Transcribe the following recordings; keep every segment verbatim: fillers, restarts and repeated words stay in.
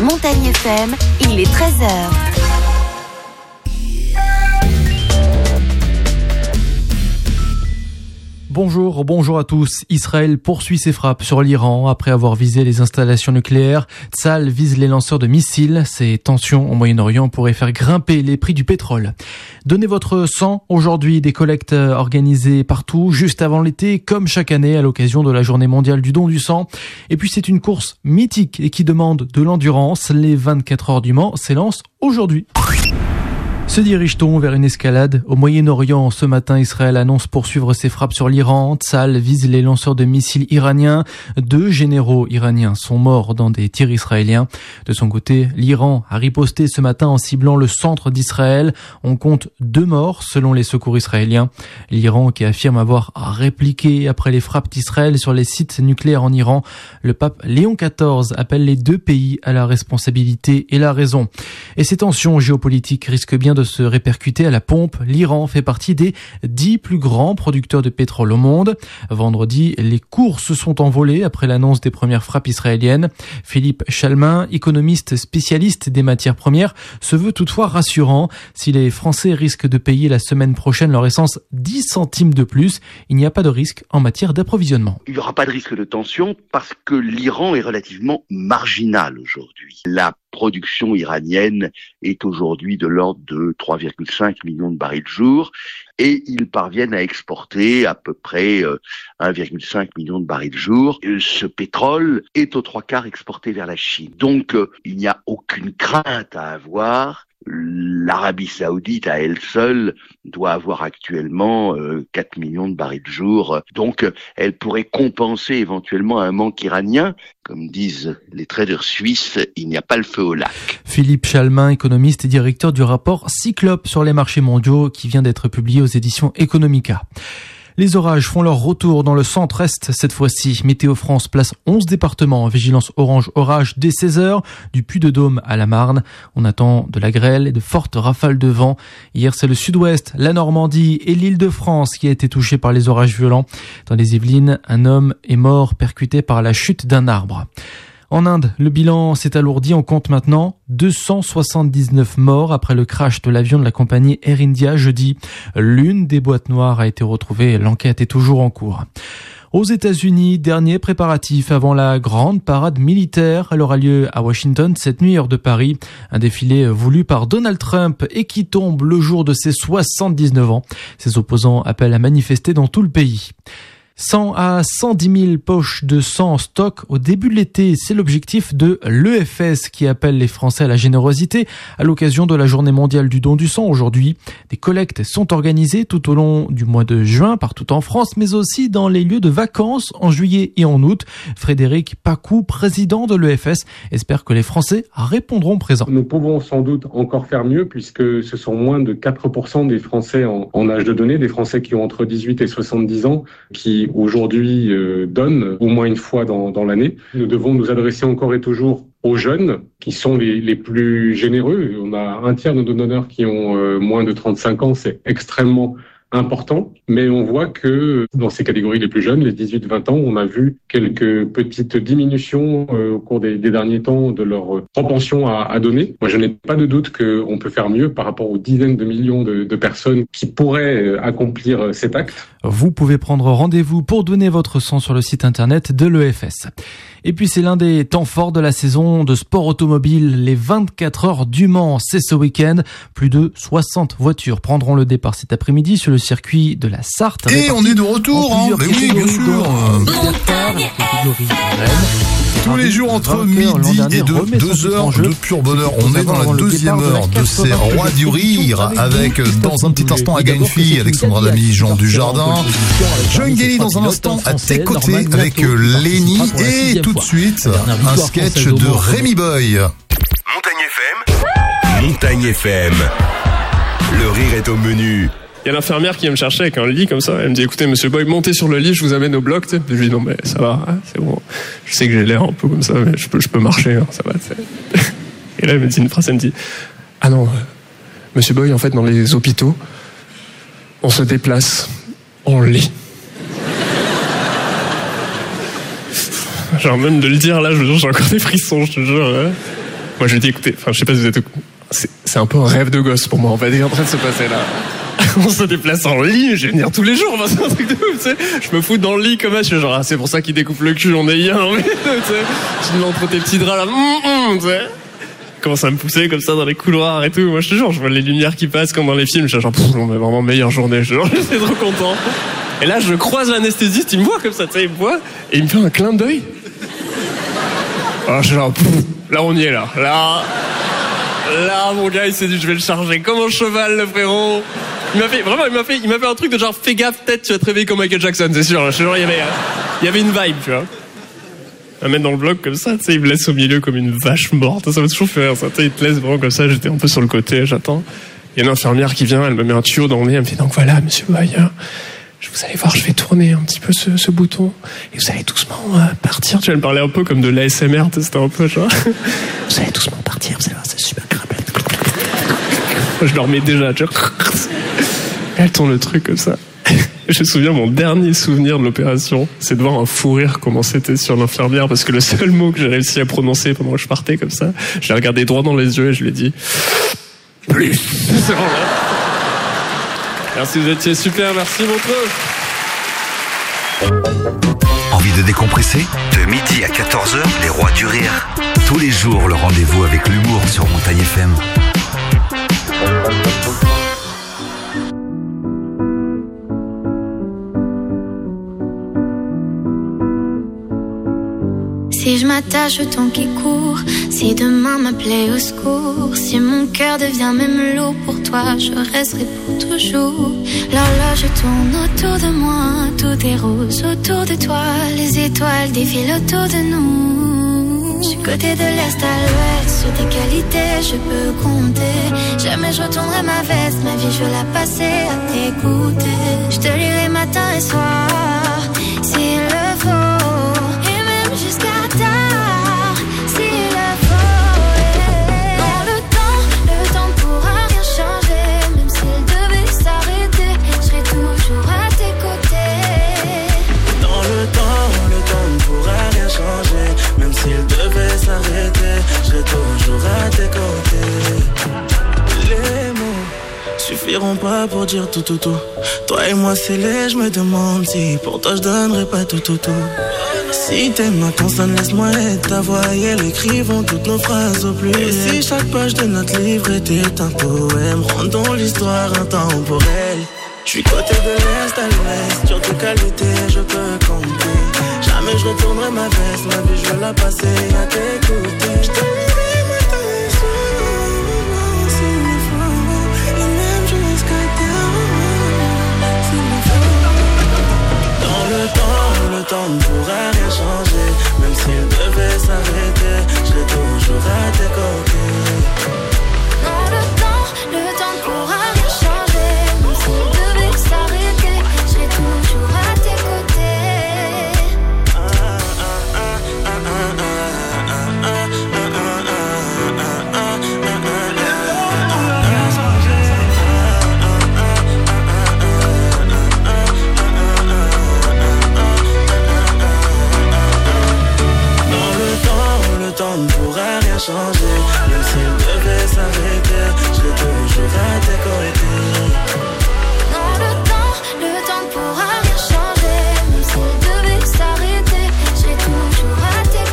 Montagne F M, il est treize heures. Bonjour, bonjour à tous. Israël poursuit ses frappes sur l'Iran après avoir visé les installations nucléaires. Tsahal vise les lanceurs de missiles. Ces tensions au Moyen-Orient pourraient faire grimper les prix du pétrole. Donnez votre sang. Aujourd'hui, des collectes organisées partout, juste avant l'été, comme chaque année à l'occasion de la journée mondiale du don du sang. Et puis c'est une course mythique et qui demande de l'endurance. Les vingt-quatre heures du Mans s'élancent aujourd'hui. Se dirige-t-on vers une escalade au Moyen-Orient? Ce matin, Israël annonce poursuivre ses frappes sur l'Iran. Tsahal vise les lanceurs de missiles iraniens. Deux généraux iraniens sont morts dans des tirs israéliens. De son côté, l'Iran a riposté ce matin en ciblant le centre d'Israël. On compte deux morts selon les secours israéliens. L'Iran qui affirme avoir répliqué après les frappes d'Israël sur les sites nucléaires en Iran. Le pape Léon quatorze appelle les deux pays à la responsabilité et la raison. Et ces tensions géopolitiques risquent bien de se répercuter à la pompe. L'Iran fait partie des dix plus grands producteurs de pétrole au monde. Vendredi, les cours se sont envolés après l'annonce des premières frappes israéliennes. Philippe Chalmin, économiste spécialiste des matières premières, se veut toutefois rassurant. Si les Français risquent de payer la semaine prochaine leur essence dix centimes de plus, il n'y a pas de risque en matière d'approvisionnement. Il n'y aura pas de risque de tension parce que l'Iran est relativement marginal aujourd'hui. La production iranienne est aujourd'hui de l'ordre de trois virgule cinq millions de barils jour et ils parviennent à exporter à peu près un virgule cinq million de barils jour. Ce pétrole est aux trois quarts exporté vers la Chine. Donc il n'y a aucune crainte à avoir. L'Arabie Saoudite à elle seule doit avoir actuellement euh, quatre millions de barils de jour. Donc euh, elle pourrait compenser éventuellement un manque iranien. Comme disent les traders suisses, il n'y a pas le feu au lac. Philippe Chalmin, économiste et directeur du rapport Cyclope sur les marchés mondiaux qui vient d'être publié aux éditions Economica. Les orages font leur retour dans le centre-est cette fois-ci. Météo France place onze départements en vigilance orange orage dès seize heures, du Puy-de-Dôme à la Marne. On attend de la grêle et de fortes rafales de vent. Hier, c'est le sud-ouest, la Normandie et l'Île-de-France qui a été touché par les orages violents. Dans les Yvelines, un homme est mort percuté par la chute d'un arbre. En Inde, le bilan s'est alourdi. On compte maintenant deux cent soixante-dix-neuf morts après le crash de l'avion de la compagnie Air India jeudi. L'une des boîtes noires a été retrouvée. L'enquête est toujours en cours. Aux États-Unis, dernier préparatif avant la grande parade militaire. Elle aura lieu à Washington cette nuit heure de Paris. Un défilé voulu par Donald Trump et qui tombe le jour de ses soixante-dix-neuf ans. Ses opposants appellent à manifester dans tout le pays. cent à cent dix mille poches de sang en stock au début de l'été. C'est l'objectif de l'E F S qui appelle les Français à la générosité à l'occasion de la journée mondiale du don du sang aujourd'hui. Des collectes sont organisées tout au long du mois de juin partout en France, mais aussi dans les lieux de vacances en juillet et en août. Frédéric Pacou, président de l'E F S, espère que les Français répondront présents. Nous pouvons sans doute encore faire mieux puisque ce sont moins de quatre pour cent des Français en, en âge de donner, des Français qui ont entre dix-huit et soixante-dix ans, qui aujourd'hui euh, donnent au moins une fois dans, dans l'année. Nous devons nous adresser encore et toujours aux jeunes qui sont les, les plus généreux. On a un tiers de nos donneurs qui ont euh, moins de trente-cinq ans, c'est extrêmement important, mais on voit que dans ces catégories les plus jeunes, les dix-huit vingt ans, on a vu quelques petites diminutions euh, au cours des, des derniers temps de leur euh, propension à, à donner. Moi, je n'ai pas de doute qu'on peut faire mieux par rapport aux dizaines de millions de, de personnes qui pourraient euh, accomplir euh, cet acte. Vous pouvez prendre rendez-vous pour donner votre sang sur le site internet de l'E F S. Et puis c'est l'un des temps forts de la saison de sport automobile. Les vingt-quatre heures du Mans, c'est ce week-end. Plus de soixante voitures prendront le départ cet après-midi sur le circuit de la Sarthe. Et on est de retour, hein. Mais oui, bien sûr. Tous les jours entre midi et deux heures de pur bonheur. On est dans la deuxième heure de ces rois du rire avec dans un petit instant Aga une fille, Alexandra Lamy, Jean Dujardin, John Kelly dans un instant à tes côtés avec Lenny et tout de suite un sketch de Rémi Boy. Montagne F M. Montagne F M. Le rire est au menu. Il y a l'infirmière qui vient me chercher avec un lit comme ça. Elle me dit, écoutez, monsieur Boy, montez sur le lit, je vous amène au bloc. Tu sais. Je lui dis, non, mais ça va, hein, c'est bon. Je sais que j'ai l'air un peu comme ça, mais je peux, je peux marcher, hein, ça va. C'est... Et là, elle me dit une phrase, elle me dit, ah non, euh, monsieur Boy, en fait, dans les hôpitaux, on se déplace en lit. Genre, même de le dire, là, je, j'ai encore des frissons, je te jure. Ouais. Moi, je lui dis, écoutez, enfin, je sais pas si vous êtes, c'est, c'est un peu un rêve de gosse pour moi, en fait, qui est en train de se passer là. On se déplace en lit, je vais venir tous les jours, enfin, c'est un truc de ouf, tu sais. Je me fous dans le lit comme ça, je suis genre, ah, c'est pour ça qu'il découpe le cul, on est hier, tu sais. Tu me mets entre tes petits draps là, mm, mm, tu sais. Commence à me pousser comme ça dans les couloirs et tout. Moi, je te jure, je vois les lumières qui passent comme dans les films, je suis genre, pff, on a vraiment meilleure journée, je suis trop content. Et là, je croise l'anesthésiste, il me voit comme ça, tu sais, il me voit, et il me fait un clin d'œil. Alors, je suis genre, pff, là, on y est, là. Là, là, mon gars, il s'est dit, je vais le charger comme un cheval, le frérot. Il m'a fait, vraiment, il m'a fait, il m'a fait un truc de genre, fais gaffe, peut-être, tu vas te réveiller comme Michael Jackson, c'est sûr. Je suis genre, il y avait, il y avait une vibe, tu vois. Il m'a mettre dans le bloc comme ça, tu sais, il me laisse au milieu comme une vache morte. Ça m'a toujours fait rire, ça. Tu sais, il te laisse vraiment comme ça, j'étais un peu sur le côté, j'attends. Il y a une infirmière qui vient, elle me met un tuyau dans le nez, elle me fait, donc voilà, monsieur Bayer. Vous allez voir, je vais tourner un petit peu ce, ce bouton et vous allez doucement euh, partir. Tu vas me parler un peu comme de l'A S M R, c'était un peu genre. Vous allez doucement partir, vous allez voir, c'est super grave. Je leur mets déjà, tu vois. Elle tourne le truc comme ça. Je me souviens, mon dernier souvenir de l'opération, c'est de voir un fou rire comment c'était sur l'infirmière, parce que le seul mot que j'ai réussi à prononcer pendant que je partais comme ça, je l'ai regardé droit dans les yeux et je lui ai dit plus. C'est vraiment là. Merci, vous étiez super, merci Montreux. Envie de décompresser ? De midi à quatorze heures, les rois du rire. Tous les jours, le rendez-vous avec l'humour sur Montagne F M. Si je m'attache au temps qui court, si demain m'appelait au secours, si mon cœur devient même lourd pour toi, je resterai pour toujours. L'horloge tourne autour de moi, tout est rose autour de toi, les étoiles défilent autour de nous. Du côté de l'est à l'ouest, sur tes qualités je peux compter. Jamais je retournerai ma veste, ma vie je veux la passer à t'écouter. Je te lirai matin et soir, s'il le faut. Jusqu'à tard, s'il le faut. Dans le temps, le temps ne pourra rien changer. Même s'il devait s'arrêter, je serai toujours à tes côtés. Dans le temps, le temps ne pourra rien changer. Même s'il devait s'arrêter, je serai toujours à tes côtés. Les mots suffiront pas pour dire tout tout tout. Toi et moi c'est laid, je me demande si pour toi je donnerais pas tout tout tout. Si t'aimes ma consonne, laisse-moi être ta voix et elle écrivons toutes nos phrases au plus. Et si chaque page de notre livre était un poème, rendons l'histoire intemporelle. J'suis côté de l'est à l'ouest, sur tes qualités je peux compter. Jamais je retournerai ma veste, ma vie je veux la passer à t'écouter. Je te lirai matin et soir, s'il le faut, et même jusqu'à terre, s'il le faut. Dans le temps, le temps ne pourra rien changer. Même s'il devait s'arrêter, je serai toujours à tes côtés. Dans le temps, le temps ne pourra rien changer. Même s'il devait s'arrêter, je serai toujours à tes côtés. Le temps ne pourra rien changer. Même s'il devait s'arrêter, je serai toujours à tes côtés. Dans le temps, le temps ne pourra rien changer. Même s'il devait s'arrêter, je serai toujours à tes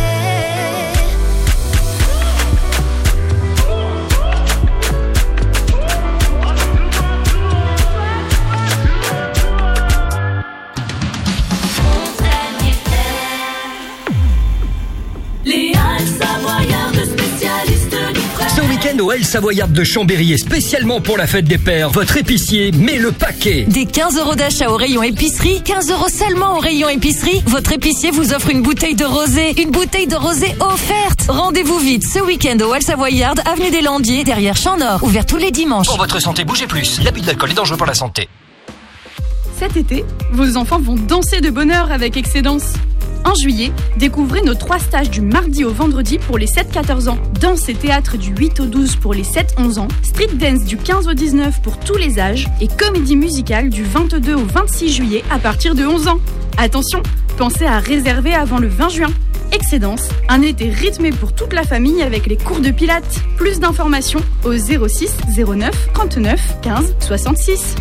Au Halles Savoyarde de Chambéry et spécialement pour la fête des pères, votre épicier met le paquet. Des quinze euros d'achat au rayon épicerie, quinze euros seulement au rayon épicerie. Votre épicier vous offre une bouteille de rosé. Une bouteille de rosé offerte. Rendez-vous vite ce week-end au Halles Savoyarde, avenue des Landiers, derrière Champ Nord. Ouvert tous les dimanches. Pour votre santé, bougez plus. L'abus d'alcool est dangereux pour la santé. Cet été, vos enfants vont danser de bonheur avec Excédence. En juillet, découvrez nos trois stages du mardi au vendredi pour les sept quatorze ans, danse et théâtre du huit au douze pour les sept onze ans, street dance du quinze au dix-neuf pour tous les âges et comédie musicale du vingt-deux au vingt-six juillet à partir de onze ans. Attention, pensez à réserver avant le vingt juin. Excédence, un été rythmé pour toute la famille avec les cours de pilates. Plus d'informations au zéro six zéro neuf trente-neuf quinze soixante-six.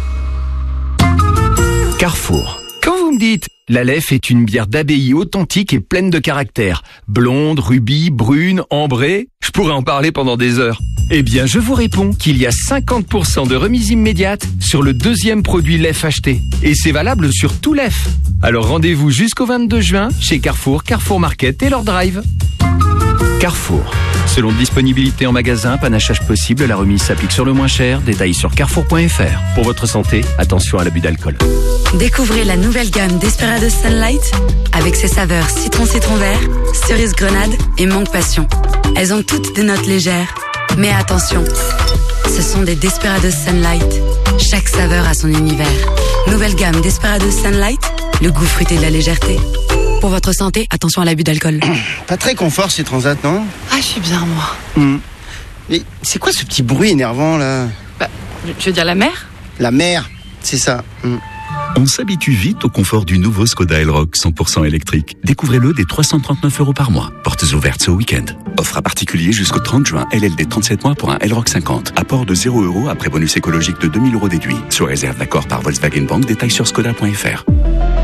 Carrefour. Quand vous me dites la Leffe est une bière d'abbaye authentique et pleine de caractère, blonde, rubis, brune, ambrée, je pourrais en parler pendant des heures. Eh bien, je vous réponds qu'il y a cinquante pour cent de remise immédiate sur le deuxième produit Leffe acheté. Et c'est valable sur tout Leffe. Alors rendez-vous jusqu'au vingt-deux juin chez Carrefour, Carrefour Market et leur drive. Carrefour. Selon disponibilité en magasin, panachage possible, la remise s'applique sur le moins cher. Détails sur carrefour point f r. Pour votre santé, attention à l'abus d'alcool. Découvrez la nouvelle gamme Desperados Sunlight avec ses saveurs citron citron vert, cerise grenade et mangue passion. Elles ont toutes des notes légères. Mais attention, ce sont des Desperados Sunlight. Chaque saveur a son univers. Nouvelle gamme Desperados Sunlight, le goût fruité de la légèreté. Pour votre santé, attention à l'abus d'alcool. Pas très confort ces transats, non? Ah, je suis bien, moi. Mmh. Mais c'est quoi ce petit bruit énervant, là? Bah, je veux dire la mer? La mer, c'est ça. Mmh. On s'habitue vite au confort du nouveau Skoda Elroq cent pour cent électrique. Découvrez-le dès trois cent trente-neuf euros par mois. Portes ouvertes ce week-end. Offre à particulier jusqu'au trente juin. L L D trente-sept mois pour un Elroq cinquante. Apport de zéro euros après bonus écologique de deux mille euros déduit. Sous réserve d'accord par Volkswagen Bank. Détails sur skoda point f r.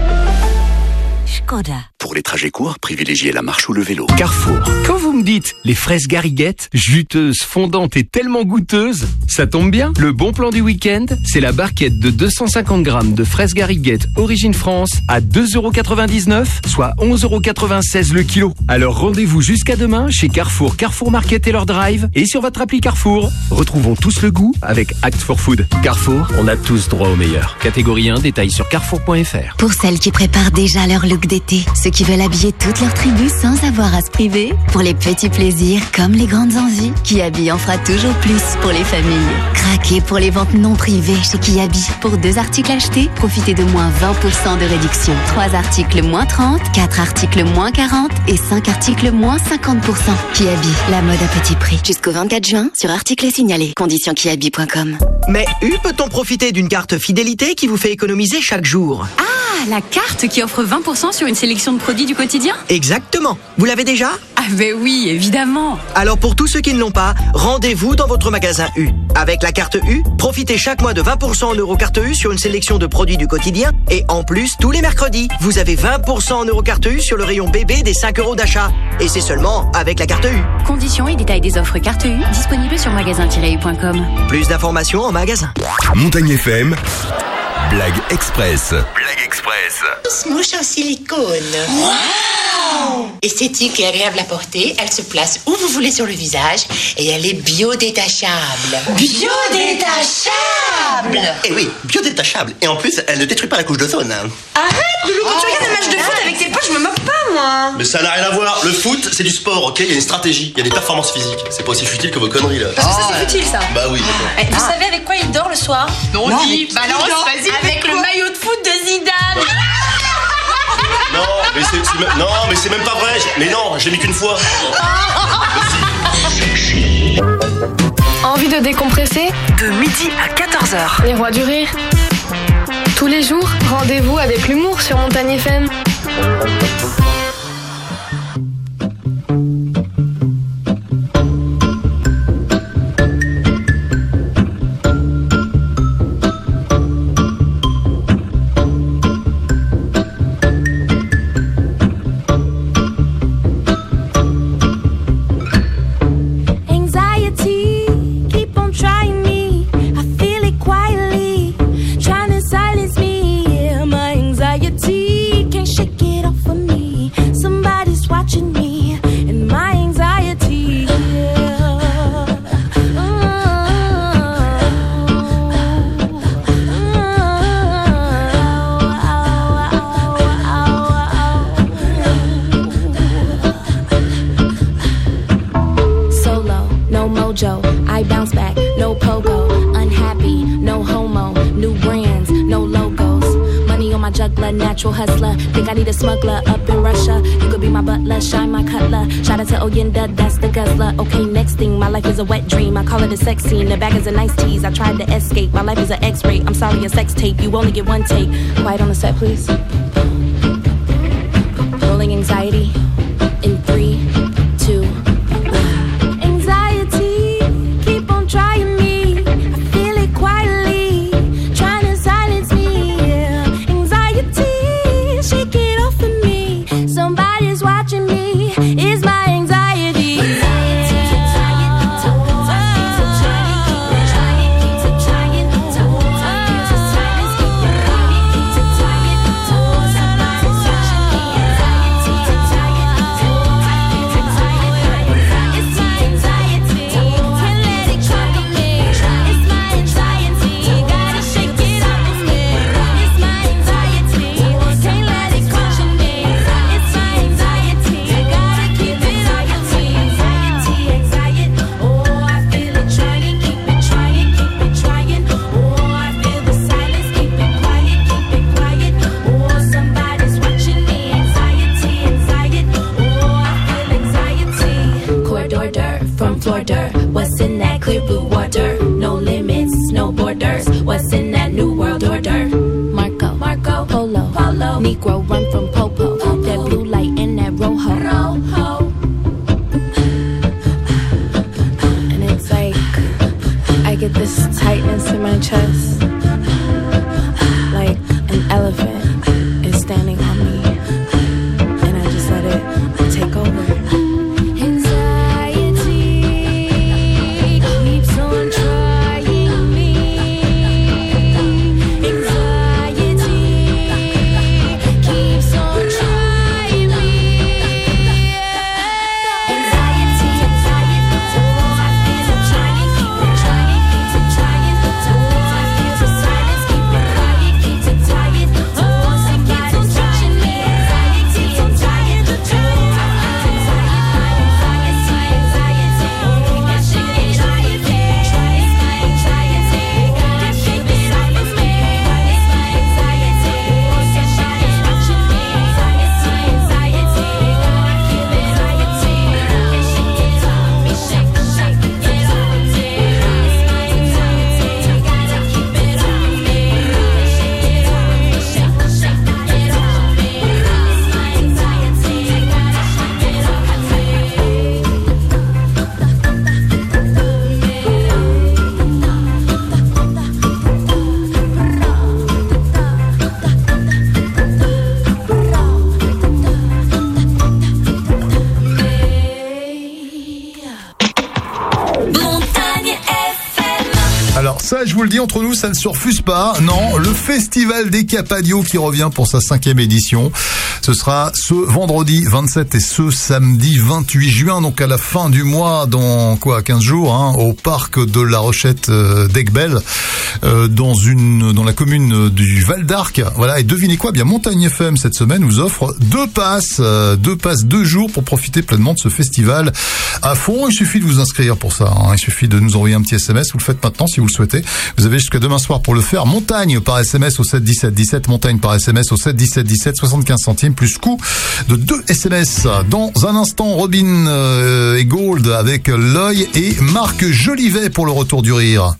Skoda. Pour les trajets courts, privilégiez la marche ou le vélo. Carrefour. Quand vous me dites les fraises Gariguette, juteuses, fondantes et tellement goûteuses, ça tombe bien. Le bon plan du week-end, c'est la barquette de deux cent cinquante grammes de fraises Gariguette Origine France à deux euros quatre-vingt-dix-neuf, soit onze euros quatre-vingt-seize le kilo. Alors rendez-vous jusqu'à demain chez Carrefour, Carrefour Market et leur drive et sur votre appli Carrefour. Retrouvons tous le goût avec Act for Food. Carrefour, on a tous droit au meilleur. Catégorie un, détails sur carrefour point f r. Pour celles qui préparent déjà leur look d'été, ceux qui veulent habiller toute leur tribu sans avoir à se priver, pour les petits plaisirs comme les grandes envies, Kiabi en fera toujours plus pour les familles. Craquez pour les ventes non privées chez Kiabi. Pour deux articles achetés, profitez de moins vingt pour cent de réduction. Trois articles moins trente, quatre articles moins quarante et cinq articles moins cinquante pour cent. Kiabi, la mode à petit prix. Jusqu'au vingt-quatre juin sur articles signalés. Conditions kiabi point com. Mais U peut-on profiter d'une carte fidélité qui vous fait économiser chaque jour? Ah, la carte qui offre vingt pour cent sur une sélection de produits du quotidien? Exactement. Vous l'avez déjà? Ah ben oui, évidemment. Alors pour tous ceux qui ne l'ont pas, rendez-vous dans votre magasin U. Avec la carte U, profitez chaque mois de vingt pour cent en Eurocarte U sur une sélection de produits du quotidien. Et en plus, tous les mercredis, vous avez vingt pour cent en Eurocarte U sur le rayon bébé des cinq euros d'achat. Et c'est seulement avec la carte U. Conditions et détails des offres carte U disponibles sur magasin tiret u point com. Plus d'informations en magasin. Montagne F M, Blague Express. Blague Express. Mouche en silicone. Wow! Esthétique et agréable à porter, elle se place où vous voulez sur le visage et elle est biodétachable. Biodétachable! Eh oui, biodétachable. Et en plus, elle ne détruit pas la couche d'ozone. Arrête, Loulou, quand tu regardes un match de foot avec tes potes, je me moque pas, moi. Mais ça n'a rien à voir. Le foot, c'est du sport, ok? Il y a une stratégie, il y a des performances physiques. C'est pas aussi futile que vos conneries, là. Parce que ça, c'est futile, ça. Bah oui, d'accord. Eh, vous savez avec quoi il dort le soir? Non, dis, balance, vas-y. Avec le maillot de foot de Zidane. Non, mais c'est, c'est même, non, mais c'est même pas vrai. Mais non, je l'ai mis qu'une fois. Envie de décompresser? De midi à quatorze heures. Les Rois du Rire. Tous les jours, rendez-vous avec l'humour sur Montagne F M. Natural hustler, think I need a smuggler up in Russia. You could be my butler, shine my cutler. Shout out to Oyenda, that's the guzzler. Okay, next thing, my life is a wet dream. I call it a sex scene. The bag is a nice tease. I tried to escape. My life is an X-ray. I'm sorry, a sex tape. You only get one take. Quiet on the set, please. Rolling anxiety. In three, two, one. Anxiety, keep on trying me. I feel it quietly, trying to silence me. Yeah. Anxiety, shake it off of me. Somebody's watching me. It's my anxiety. What's in that clear blue water? No limits, no borders. What's in that new world order? Marco, Marco, Polo, Polo. Negro run from Popo. That blue light and that rojo. Rojo. And it's like I get this tightness in my chest, like an elephant is standing on me, and I just let it take over. Ça, je vous le dis, entre nous, ça ne se refuse pas. Non, le Festival des Capadios qui revient pour sa cinquième édition. Ce sera ce vendredi vingt-sept et ce samedi vingt-huit juin, donc à la fin du mois, dans quoi, quinze jours, hein, au parc de la Rochette euh, d'Aiguebelle, euh, dans une, dans la commune du Val d'Arc. Voilà, et devinez quoi, bien Montagne F M cette semaine vous offre deux passes, euh, deux passes, deux jours pour profiter pleinement de ce festival à fond. Il suffit de vous inscrire pour ça. Hein. Il suffit de nous envoyer un petit S M S. Vous le faites maintenant si vous le souhaitez. Vous avez jusqu'à demain soir pour le faire. Montagne par S M S au sept dix-sept dix-sept. Montagne par S M S au sept dix-sept dix-sept. soixante-quinze centimes plus coût de deux S M S. Dans un instant, Robin euh, et Gold avec l'œil et Marc Jolivet pour le retour du rire.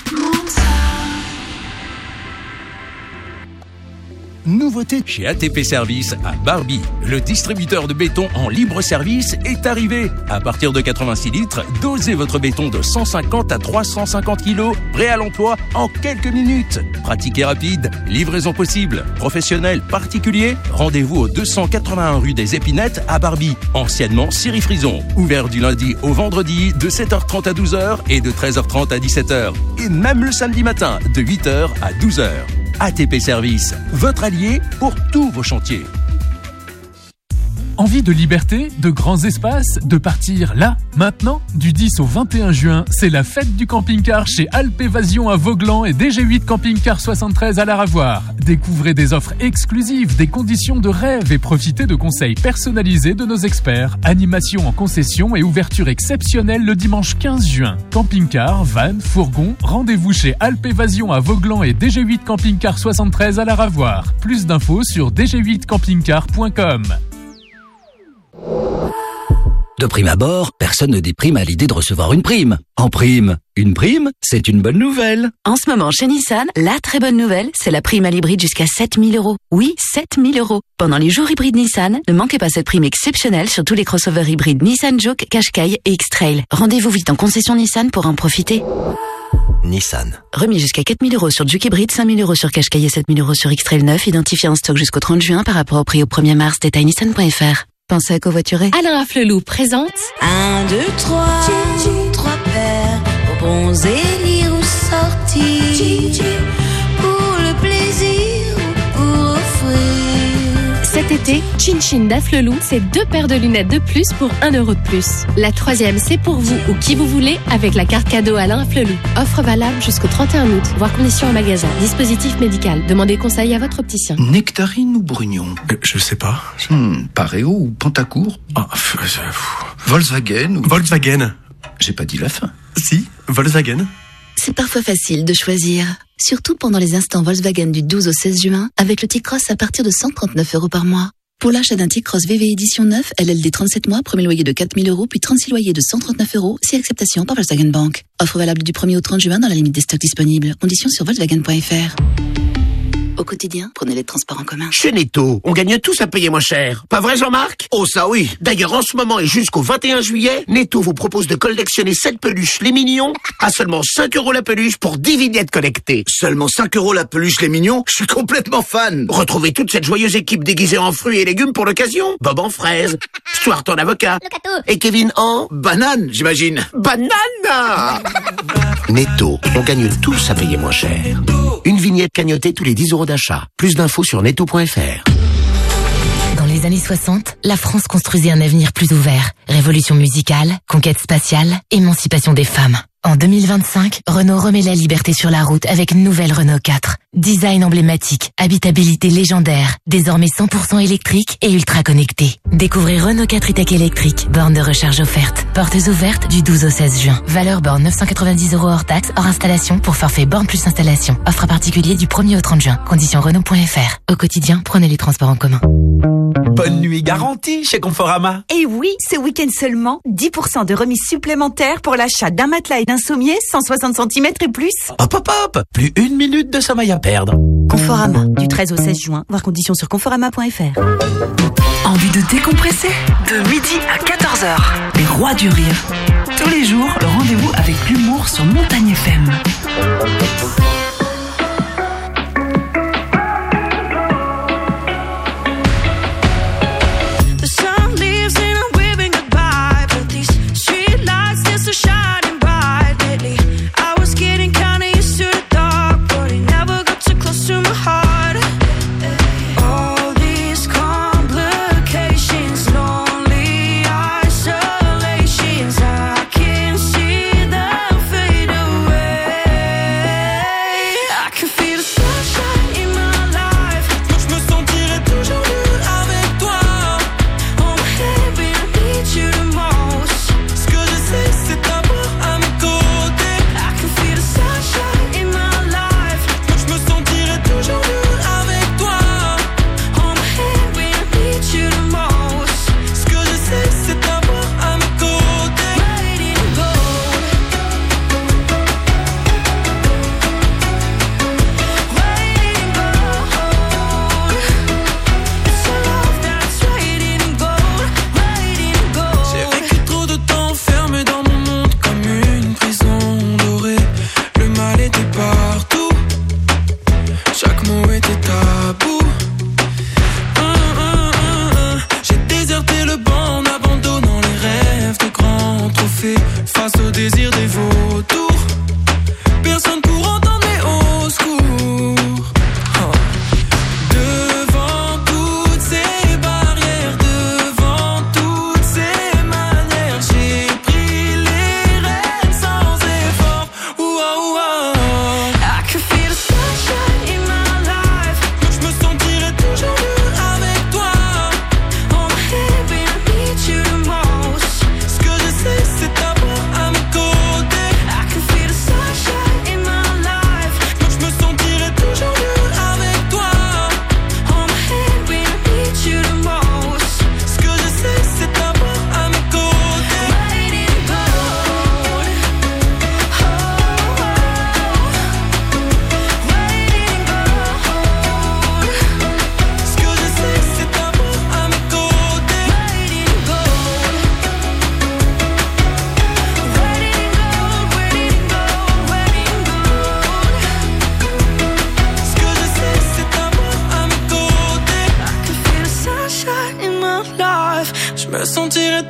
Nouveauté chez A T P Service à Barbie. Le distributeur de béton en libre service est arrivé. À partir de quatre-vingt-six litres, dosez votre béton de cent cinquante à trois cent cinquante kilos, prêt à l'emploi en quelques minutes. Pratique et rapide, livraison possible. Professionnel, particulier, rendez-vous au deux cent quatre-vingt-un rue des Épinettes à Barbie, anciennement Syrie Frison. Ouvert du lundi au vendredi de sept heures trente à douze heures et de treize heures trente à dix-sept heures. Et même le samedi matin de huit heures à douze heures. A T P Service, votre allié pour tous vos chantiers. Envie de liberté, de grands espaces, de partir là, maintenant? Du dix au vingt et un juin, c'est la fête du camping-car chez Alpe Évasion à Vauglan et D G huit Camping-Car soixante-treize à la Ravoire. Découvrez des offres exclusives, des conditions de rêve et profitez de conseils personnalisés de nos experts. Animation en concession et ouverture exceptionnelle le dimanche quinze juin. Camping-car, van, fourgon, rendez-vous chez Alpe Évasion à Vauglan et D G huit Camping-Car soixante-treize à la Ravoire. Plus d'infos sur d g huit camping car point com. De prime abord, personne ne déprime à l'idée de recevoir une prime. En prime, une prime, c'est une bonne nouvelle. En ce moment, chez Nissan, la très bonne nouvelle, c'est la prime à l'hybride jusqu'à sept mille euros. Oui, sept mille euros. Pendant les jours hybrides Nissan, ne manquez pas cette prime exceptionnelle sur tous les crossovers hybrides Nissan Juke, Qashqai et X-Trail. Rendez-vous vite en concession Nissan pour en profiter. Nissan. Remis jusqu'à quatre mille euros sur Juke hybride, cinq mille euros sur Qashqai et sept mille euros sur X-Trail neuf, identifié en stock jusqu'au trente juin par rapport au prix au premier mars. Détail nissan point f r. Pensez à covoiturer. Alain Afflelou présente un, deux, trois, trois paires pour bronzer, lire ou sortir, pour le plaisir ou pour offrir. Cet été, Chin Chin d'Afflelou, c'est deux paires de lunettes de plus pour un euro de plus. La troisième, c'est pour vous ou qui vous voulez avec la carte cadeau Alain Afflelou. Offre valable jusqu'au trente et un août, voire conditions en magasin. Dispositif médical. Demandez conseil à votre opticien. Nectarine ou Brugnon? euh, Je sais pas. Je... Hmm, Pareo ou Pantacourt? Ah, f- je- Volkswagen ou... Volkswagen. J'ai pas dit la fin. Si, Volkswagen. C'est parfois facile de choisir. Surtout pendant les instants Volkswagen du douze au seize juin, avec le T-Cross à partir de cent trente-neuf euros par mois. Pour l'achat d'un T-Cross V V édition neuf, L L D trente-sept mois, premier loyer de quatre mille euros, puis trente-six loyers de cent trente-neuf euros, si acceptation par Volkswagen Bank. Offre valable du premier au trente juin dans la limite des stocks disponibles. Conditions sur volkswagen point f r. Au quotidien, prenez les transports en commun. Chez Netto, on gagne tous à payer moins cher. Pas vrai, Jean-Marc? Oh, ça oui. D'ailleurs, en ce moment et jusqu'au vingt et un juillet, Netto vous propose de collectionner sept peluches les mignons à seulement cinq euros la peluche pour dix vignettes connectées. Seulement cinq euros la peluche les mignons? Je suis complètement fan. Retrouvez toute cette joyeuse équipe déguisée en fruits et légumes pour l'occasion. Bob en fraise, Stuart en avocat, et Kevin en... Banane, j'imagine. Banane. Netto, on gagne tous à payer moins cher. Une vignette cagnotée tous les dix euros d'achat. Plus d'infos sur netto point f r. Dans les années soixante, la France construisait un avenir plus ouvert. Révolution musicale, conquête spatiale, émancipation des femmes. En deux mille vingt-cinq, Renault remet la liberté sur la route avec une nouvelle Renault quatre. Design emblématique, habitabilité légendaire, désormais cent pour cent électrique et ultra connecté. Découvrez Renault quatre e-tech électrique, borne de recharge offerte. Portes ouvertes du douze au seize juin. Valeur borne neuf cent quatre-vingt-dix euros hors taxe, hors installation pour forfait borne plus installation. Offre particulier du premier au trente juin. Conditions Renault point f r. Au quotidien, prenez les transports en commun. Bonne nuit garantie chez Conforama. Et oui, ce week-end seulement, dix pour cent de remise supplémentaire pour l'achat d'un matelas et d'un sommier cent soixante centimètres et plus. Hop hop hop, plus une minute de sommeil à perdre. Conforama, du treize au seize juin, voir conditions sur conforama point f r. Envie de décompresser? De midi à quatorze heures, les rois du rire. Tous les jours, le rendez-vous avec l'humour sur Montagne F M.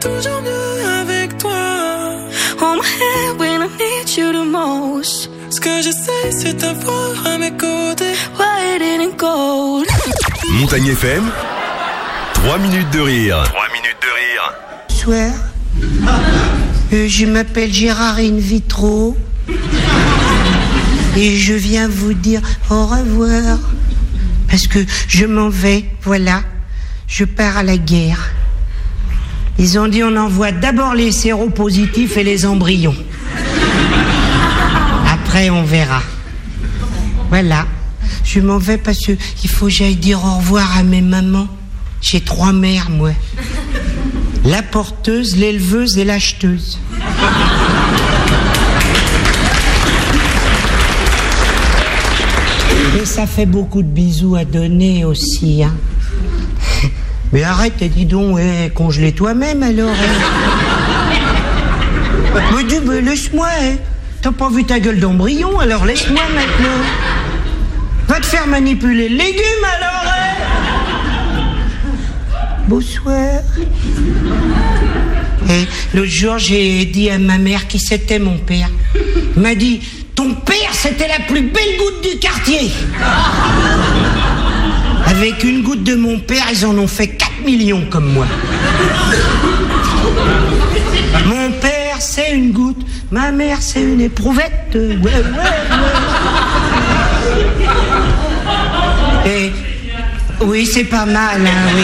toujours mieux avec toi. On my head when I need you the most. Ce que je sais, c'est t'avoir à mes côtés. Why it didn't go. Montagne F M, trois minutes de rire. trois minutes de rire. Bonsoir. Euh, je m'appelle Gérard In Vitro. Et je viens vous dire au revoir. Parce que je m'en vais, voilà. Je pars à la guerre. Ils ont dit on envoie d'abord les séropositifs et les embryons. Après on verra. Voilà. Je m'en vais parce que il faut que j'aille dire au revoir à mes mamans. J'ai trois mères, moi. La porteuse, l'éleveuse et l'acheteuse. Et ça fait beaucoup de bisous à donner aussi, hein. Mais arrête, dis donc, eh, congèle toi-même alors. Eh. Mais dis, mais laisse-moi, eh. T'as pas vu ta gueule d'embryon, alors laisse-moi maintenant. Va te faire manipuler le légume alors, eh. Bonsoir. Et l'autre jour, j'ai dit à ma mère qui c'était mon père. Il m'a dit, ton père, c'était la plus belle goutte du quartier. Avec une goutte de mon père, ils en ont fait quatre millions comme moi. Mon père, c'est une goutte. Ma mère, c'est une éprouvette. Ouais, ouais, ouais. Et oui, c'est pas mal, hein, oui.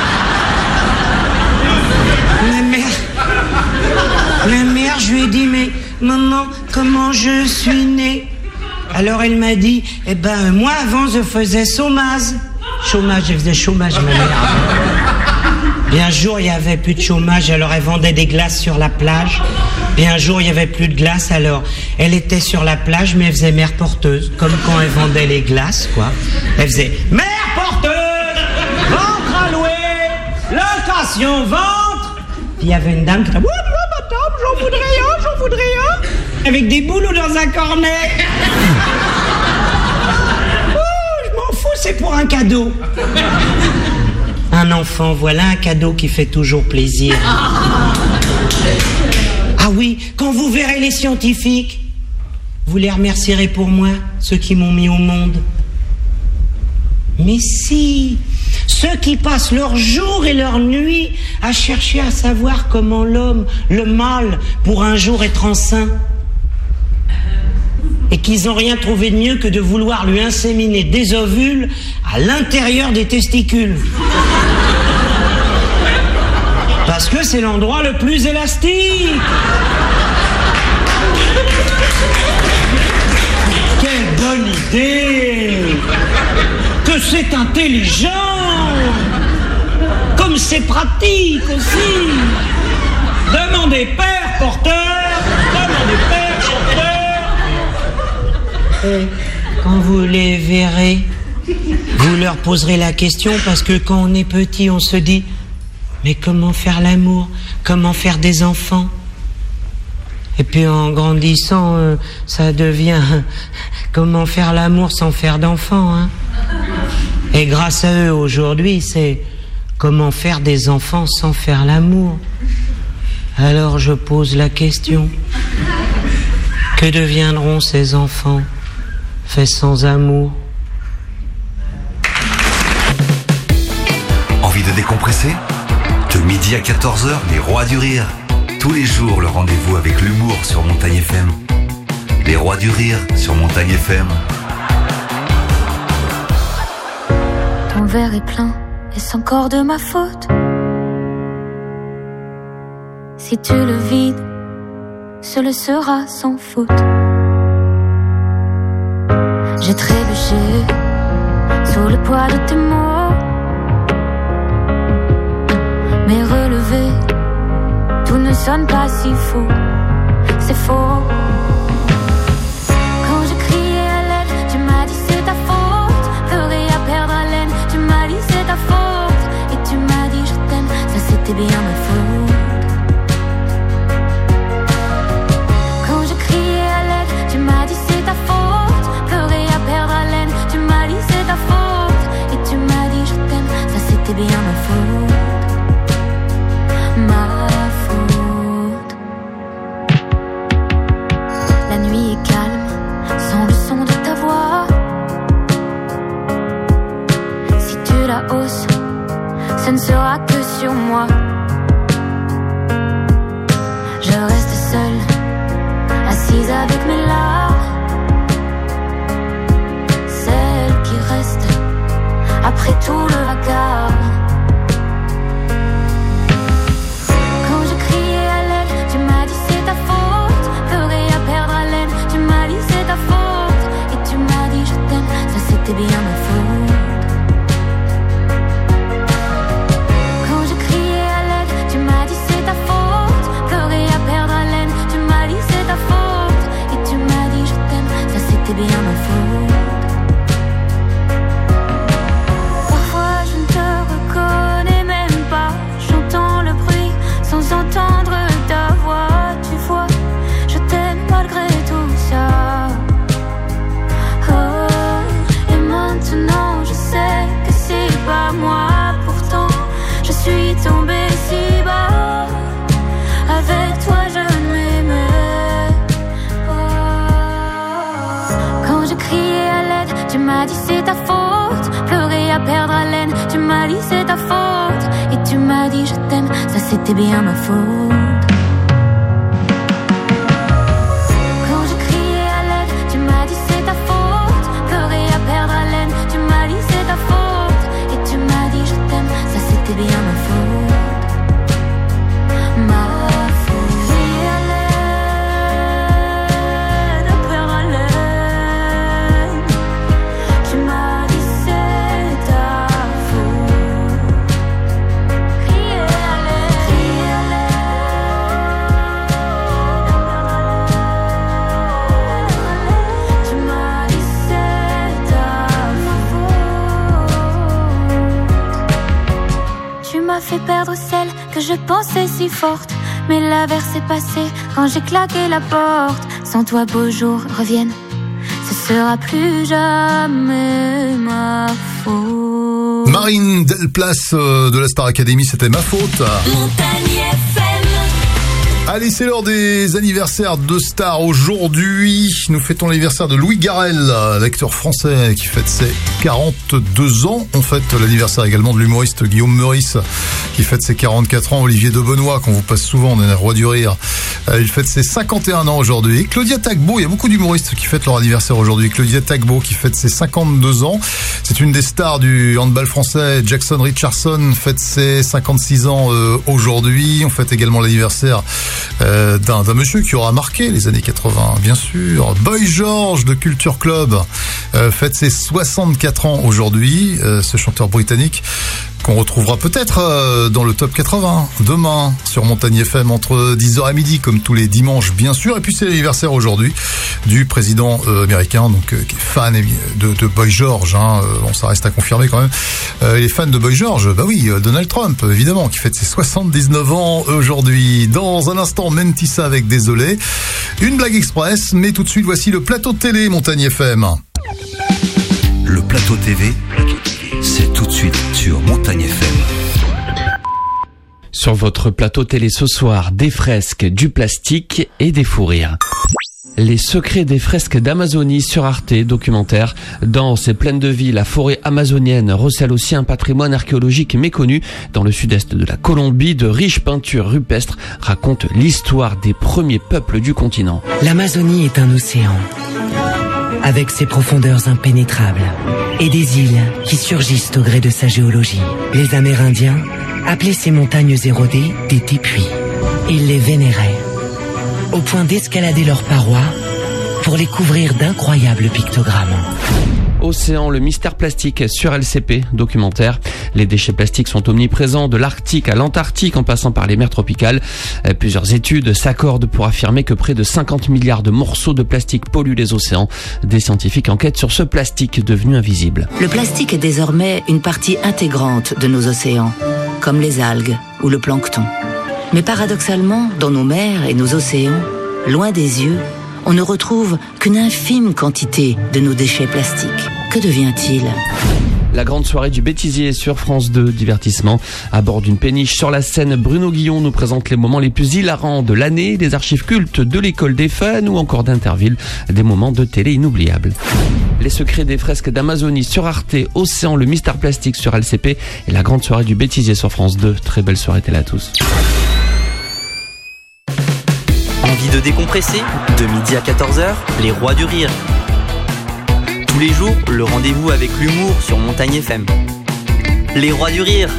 Ma mère, ma mère, je lui ai dit, mais maman, comment je suis née? Alors elle m'a dit, eh ben moi avant je faisais chômage. Chômage, je faisais chômage, ma mère. Et un jour il y avait plus de chômage, alors elle vendait des glaces sur la plage. Et un jour il y avait plus de glace, alors elle était sur la plage, mais elle faisait mère porteuse, comme quand elle vendait les glaces, quoi. Elle faisait mère porteuse, ventre à louer, location ventre. Puis il y avait une dame qui était, j'en voudrais un, j'en voudrais un. Avec des boulots dans un cornet. Oh, je m'en fous, c'est pour un cadeau. Un enfant, voilà un cadeau qui fait toujours plaisir. Ah oui, quand vous verrez les scientifiques, vous les remercierez pour moi, ceux qui m'ont mis au monde. Mais si, ceux qui passent leur jour et leur nuit à chercher à savoir comment l'homme, le mâle, pour un jour être enceint. Et qu'ils n'ont rien trouvé de mieux que de vouloir lui inséminer des ovules à l'intérieur des testicules. Parce que c'est l'endroit le plus élastique. Quelle bonne idée! Que c'est intelligent! Comme c'est pratique aussi! Demandez père porteur, demandez père chanteur. Et quand vous les verrez, vous leur poserez la question, parce que quand on est petit, on se dit, mais comment faire l'amour? Comment faire des enfants? Et puis en grandissant, euh, ça devient comment faire l'amour sans faire d'enfants, hein? Et grâce à eux aujourd'hui, c'est comment faire des enfants sans faire l'amour. Alors je pose la question, que deviendront ces enfants faits sans amour? Envie de décompresser? De midi à quatorze heures, les rois du rire. Tous les jours, le rendez-vous avec l'humour sur Montagne F M. Les rois du rire sur Montagne F M. Ton verre est plein, est-ce encore de ma faute? Si tu le vides, ce le sera sans faute. J'ai trébuché sous le poids de tes mots, mais relevé, tout ne sonne pas si faux. C'est faux. Quand je criais à l'aide, tu m'as dit c'est ta faute. Pleurer à perdre haleine, tu m'as dit c'est ta faute. Et tu m'as dit je t'aime, ça c'était bien ma faute. Quand je criais à l'aide, tu m'as dit c'est ta faute. Pleurer à perdre haleine, tu m'as dit c'est ta faute. Et tu m'as dit je t'aime, ça c'était bien ma faute. Ma m'as dit c'est ta faute. Et tu m'as dit je t'aime, ça c'était bien ma faute. Quand je criais à l'aide, tu m'as dit c'est ta faute. Pleurer à perdre haleine, tu m'as dit c'est ta faute. Et tu m'as dit je t'aime, ça c'était bien ma faute. Ma fait perdre celle que je pensais si forte. Mais l'averse est passée quand j'ai claqué la porte. Sans toi beaux jours reviennent, ce sera plus jamais ma faute. Marine Delplace euh, de la Star Academy, c'était ma faute. Montagne F M. Allez, c'est l'heure des anniversaires de stars. Aujourd'hui, nous fêtons l'anniversaire de Louis Garrel, l'acteur français qui fête ses quarante-deux ans. On fête l'anniversaire également de l'humoriste Guillaume Meurice, qui fête ses quarante-quatre ans. Olivier de Benoît, qu'on vous passe souvent, on est roi du rire. Il fête ses cinquante et un ans aujourd'hui. Et Claudia Tagbo, il y a beaucoup d'humoristes qui fêtent leur anniversaire aujourd'hui. Claudia Tagbo qui fête ses cinquante-deux ans. C'est une des stars du handball français. Jackson Richardson fête ses cinquante-six ans euh, aujourd'hui. On fête également l'anniversaire Euh, d'un, d'un monsieur qui aura marqué les années quatre-vingts, bien sûr. Boy George de Culture Club euh, fête ses soixante-quatre ans aujourd'hui. Euh, ce chanteur britannique qu'on retrouvera peut-être euh, dans le top quatre-vingts demain sur Montagne F M entre dix heures et midi, comme tous les dimanches, bien sûr. Et puis c'est l'anniversaire aujourd'hui du président euh, américain, donc euh, qui est fan de, de Boy George. Hein. Euh, bon, ça reste à confirmer quand même. Euh, il est fan de Boy George. Bah oui, euh, Donald Trump, évidemment, qui fête ses soixante-dix-neuf ans aujourd'hui. Dans un instant, Mentissa avec Désolé. Une blague express, mais tout de suite, voici le plateau de télé Montagne F M. Le plateau T V, c'est tout de suite sur Montagne F M. Sur votre plateau télé ce soir, des fresques, du plastique et des fous rires. Les secrets des fresques d'Amazonie sur Arte, documentaire. Dans ces plaines de vie, la forêt amazonienne recèle aussi un patrimoine archéologique méconnu. Dans le sud-est de la Colombie, de riches peintures rupestres racontent l'histoire des premiers peuples du continent. L'Amazonie est un océan, avec ses profondeurs impénétrables et des îles qui surgissent au gré de sa géologie. Les Amérindiens appelaient ces montagnes érodées des tépuis. Ils les vénéraient, au point d'escalader leurs parois pour les couvrir d'incroyables pictogrammes. Océan, le mystère plastique sur L C P, documentaire. Les déchets plastiques sont omniprésents de l'Arctique à l'Antarctique en passant par les mers tropicales. Plusieurs études s'accordent pour affirmer que près de cinquante milliards de morceaux de plastique polluent les océans. Des scientifiques enquêtent sur ce plastique devenu invisible. Le plastique est désormais une partie intégrante de nos océans, comme les algues ou le plancton. Mais paradoxalement, dans nos mers et nos océans, loin des yeux, on ne retrouve qu'une infime quantité de nos déchets plastiques. Que devient-il ? La grande soirée du bêtisier sur France deux, divertissement. À bord d'une péniche sur la Seine, Bruno Guillon nous présente les moments les plus hilarants de l'année, des archives cultes de l'école des fans ou encore d'Interville, des moments de télé inoubliables. Les secrets des fresques d'Amazonie sur Arte, Océan, le mystère plastique sur L C P et la grande soirée du bêtisier sur France deux. Très belle soirée télé à tous. Envie de décompresser ? De midi à quatorze heures, les rois du rire. Tous les jours, le rendez-vous avec l'humour sur Montagne F M. Les rois du rire.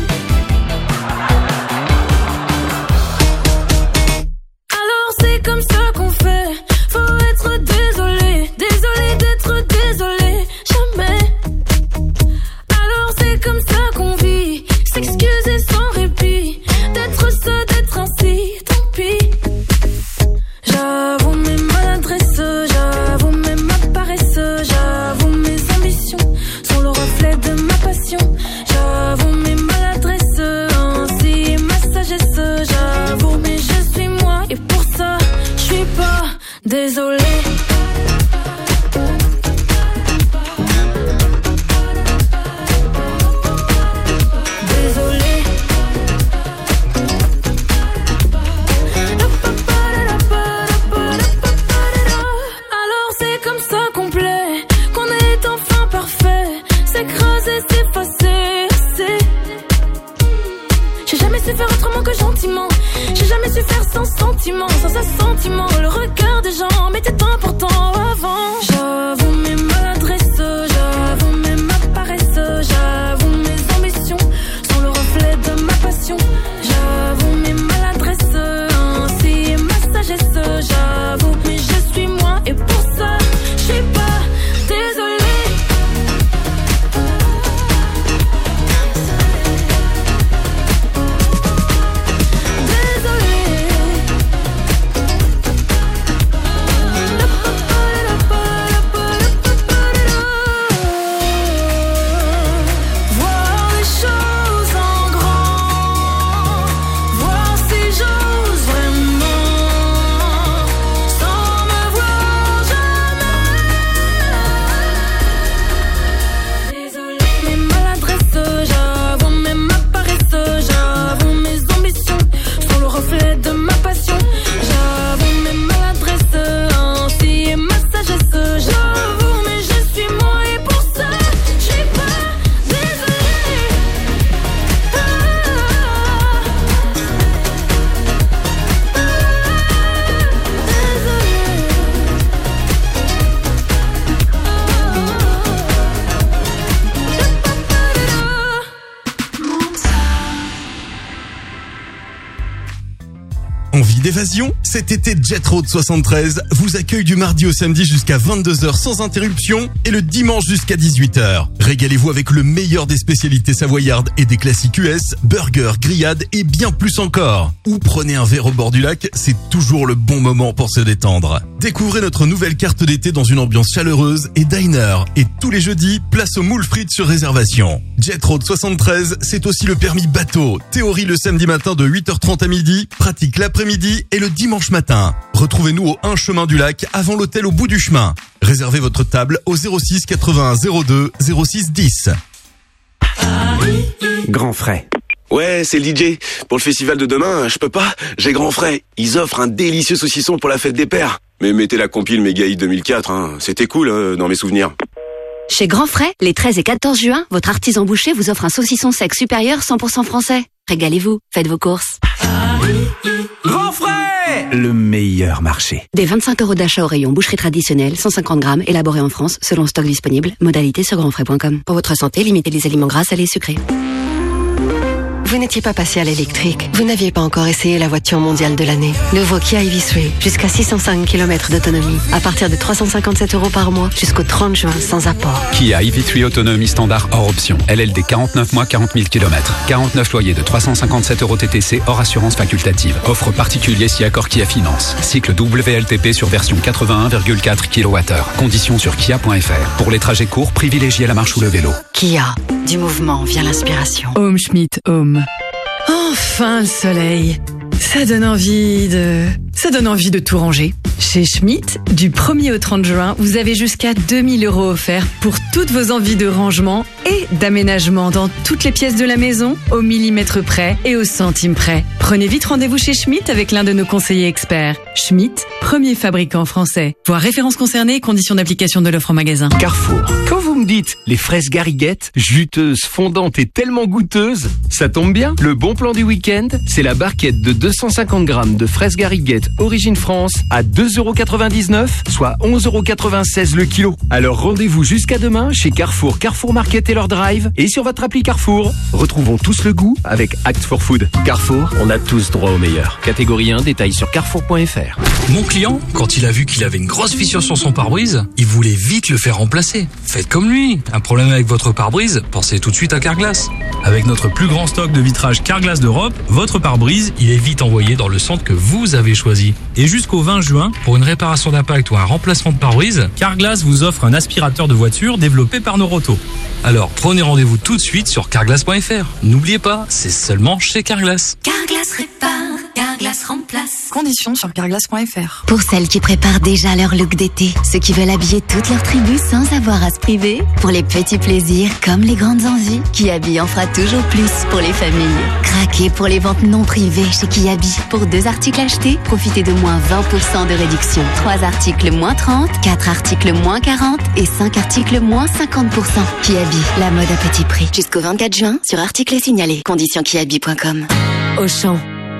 Alors c'est comme ça qu'on fait. Faut être désolé, désolé d'être désolé. Jamais. Alors c'est comme ça qu'on vit. S'excuser sans répit. D'être ça, d'être ainsi, tant pis. J'avoue mes maladresses, j'avoue même ma paresse, j'avoue mes ambitions sont le reflet de ma passion. J'avoue mes maladresses, ainsi ma sagesse, j'avoue mais je suis moi et pour ça je suis pas désolée. sentiment, sans ce sentiment, le regard des gens m'était important avant. J'avoue mes maladresses, j'avoue même ma paresse, j'avoue mes ambitions sont le reflet de ma passion. J'avoue mes maladresses, ainsi ma sagesse, j'avoue, mais je suis moi et pour ça, je suis pas désolée. D'évasion, cet été Jet Road soixante-treize vous accueille du mardi au samedi jusqu'à vingt-deux heures sans interruption et le dimanche jusqu'à dix-huit heures. Régalez-vous avec le meilleur des spécialités savoyardes et des classiques U S, burgers, grillades et bien plus encore. Ou prenez un verre au bord du lac, c'est toujours le bon moment pour se détendre. Découvrez notre nouvelle carte d'été dans une ambiance chaleureuse et diner. Et tous les jeudis, place aux moules frites sur réservation. Jet Road soixante-treize, c'est aussi le permis bateau. Théorie le samedi matin de huit heures trente à midi, pratique l'après-midi et le dimanche matin. Retrouvez-nous au un chemin du lac avant l'hôtel au bout du chemin. Réservez votre table au zéro six quatre-vingt-un zéro deux zéro six dix. Grand Frais. Ouais, c'est le D J. Pour le festival de demain, je peux pas. J'ai Grand Frais. Ils offrent un délicieux saucisson pour la fête des pères. Mais mettez la compile Méga Hit deux mille quatre, hein. C'était cool, hein, dans mes souvenirs. Chez Grand Frais, les treize et quatorze juin, votre artisan boucher vous offre un saucisson sec supérieur cent pour cent français. Régalez-vous, faites vos courses. Grand Frais, le meilleur marché. Des vingt-cinq euros d'achat au rayon boucherie traditionnelle, cent cinquante grammes, élaboré en France, selon stock disponible. Modalité sur grandfrais point com. Pour votre santé, limitez les aliments gras, salés et sucrés. Vous n'étiez pas passé à l'électrique. Vous n'aviez pas encore essayé la voiture mondiale de l'année. Nouveau Kia E V trois, jusqu'à six cent cinq kilomètres d'autonomie. À partir de trois cent cinquante-sept euros par mois, jusqu'au trente juin, sans apport. Kia E V trois autonomie standard hors option. L L D quarante-neuf mois, quarante mille kilomètres. quarante-neuf loyers de trois cent cinquante-sept euros T T C hors assurance facultative. Offre particulier si accord Kia Finance. Cycle W L T P sur version quatre-vingt-un virgule quatre kilowattheures. Conditions sur kia point f r. Pour les trajets courts, privilégiez la marche ou le vélo. Kia. Du mouvement vient l'inspiration. Home Schmidt Home. Enfin le soleil. Ça donne envie de... Ça donne envie de tout ranger. Chez Schmitt, du premier au trente juin, vous avez jusqu'à deux mille euros offerts pour toutes vos envies de rangement et d'aménagement dans toutes les pièces de la maison, au millimètre près et au centime près. Prenez vite rendez-vous chez Schmitt avec l'un de nos conseillers experts. Schmitt, premier fabricant français. Voir références concernées et conditions d'application de l'offre en magasin. Carrefour. Quand vous me dites les fraises Garriguette, juteuses, fondantes et tellement goûteuses, ça tombe bien. Le bon plan du week-end, c'est la barquette de deux cent cinquante grammes de fraises Garriguette origine France à deux euros quatre-vingt-dix-neuf, soit onze euros quatre-vingt-seize le kilo. Alors rendez-vous jusqu'à demain chez Carrefour, Carrefour Market et leur drive et sur votre appli Carrefour. Retrouvons tous le goût avec Act for Food. Carrefour, on a tous droit au meilleur. Catégorie un, détail sur carrefour point f r. Mon client, quand il a vu qu'il avait une grosse fissure sur son pare-brise, il voulait vite le faire remplacer. Faites comme lui. Un problème avec votre pare-brise, pensez tout de suite à Carglass. Avec notre plus grand stock de vitrage Carglass d'Europe, votre pare-brise, il est vite envoyé dans le centre que vous avez choisi. Et jusqu'au vingt juin, pour une réparation d'impact ou un remplacement de pare-brise, Carglass vous offre un aspirateur de voiture développé par Noroto. Alors prenez rendez-vous tout de suite sur carglass point f r. N'oubliez pas, c'est seulement chez Carglass. Carglass répare, Carglass remplace. Conditions sur carglass point f r. Pour celles qui préparent déjà leur look d'été, ceux qui veulent habiller toute leur tribu sans avoir à se priver, pour les petits plaisirs comme les grandes envies, Kiabi en fera toujours plus pour les familles. Craquez pour les ventes non privées chez Kiabi. Pour deux articles achetés, profitez de moins vingt pour cent de réduction. Trois articles moins trente, quatre articles moins quarante et cinq articles moins cinquante pour cent. Kiabi, la mode à petit prix. Jusqu'au vingt-quatre juin sur articles signalés. Conditions kiabi point com. Auchan.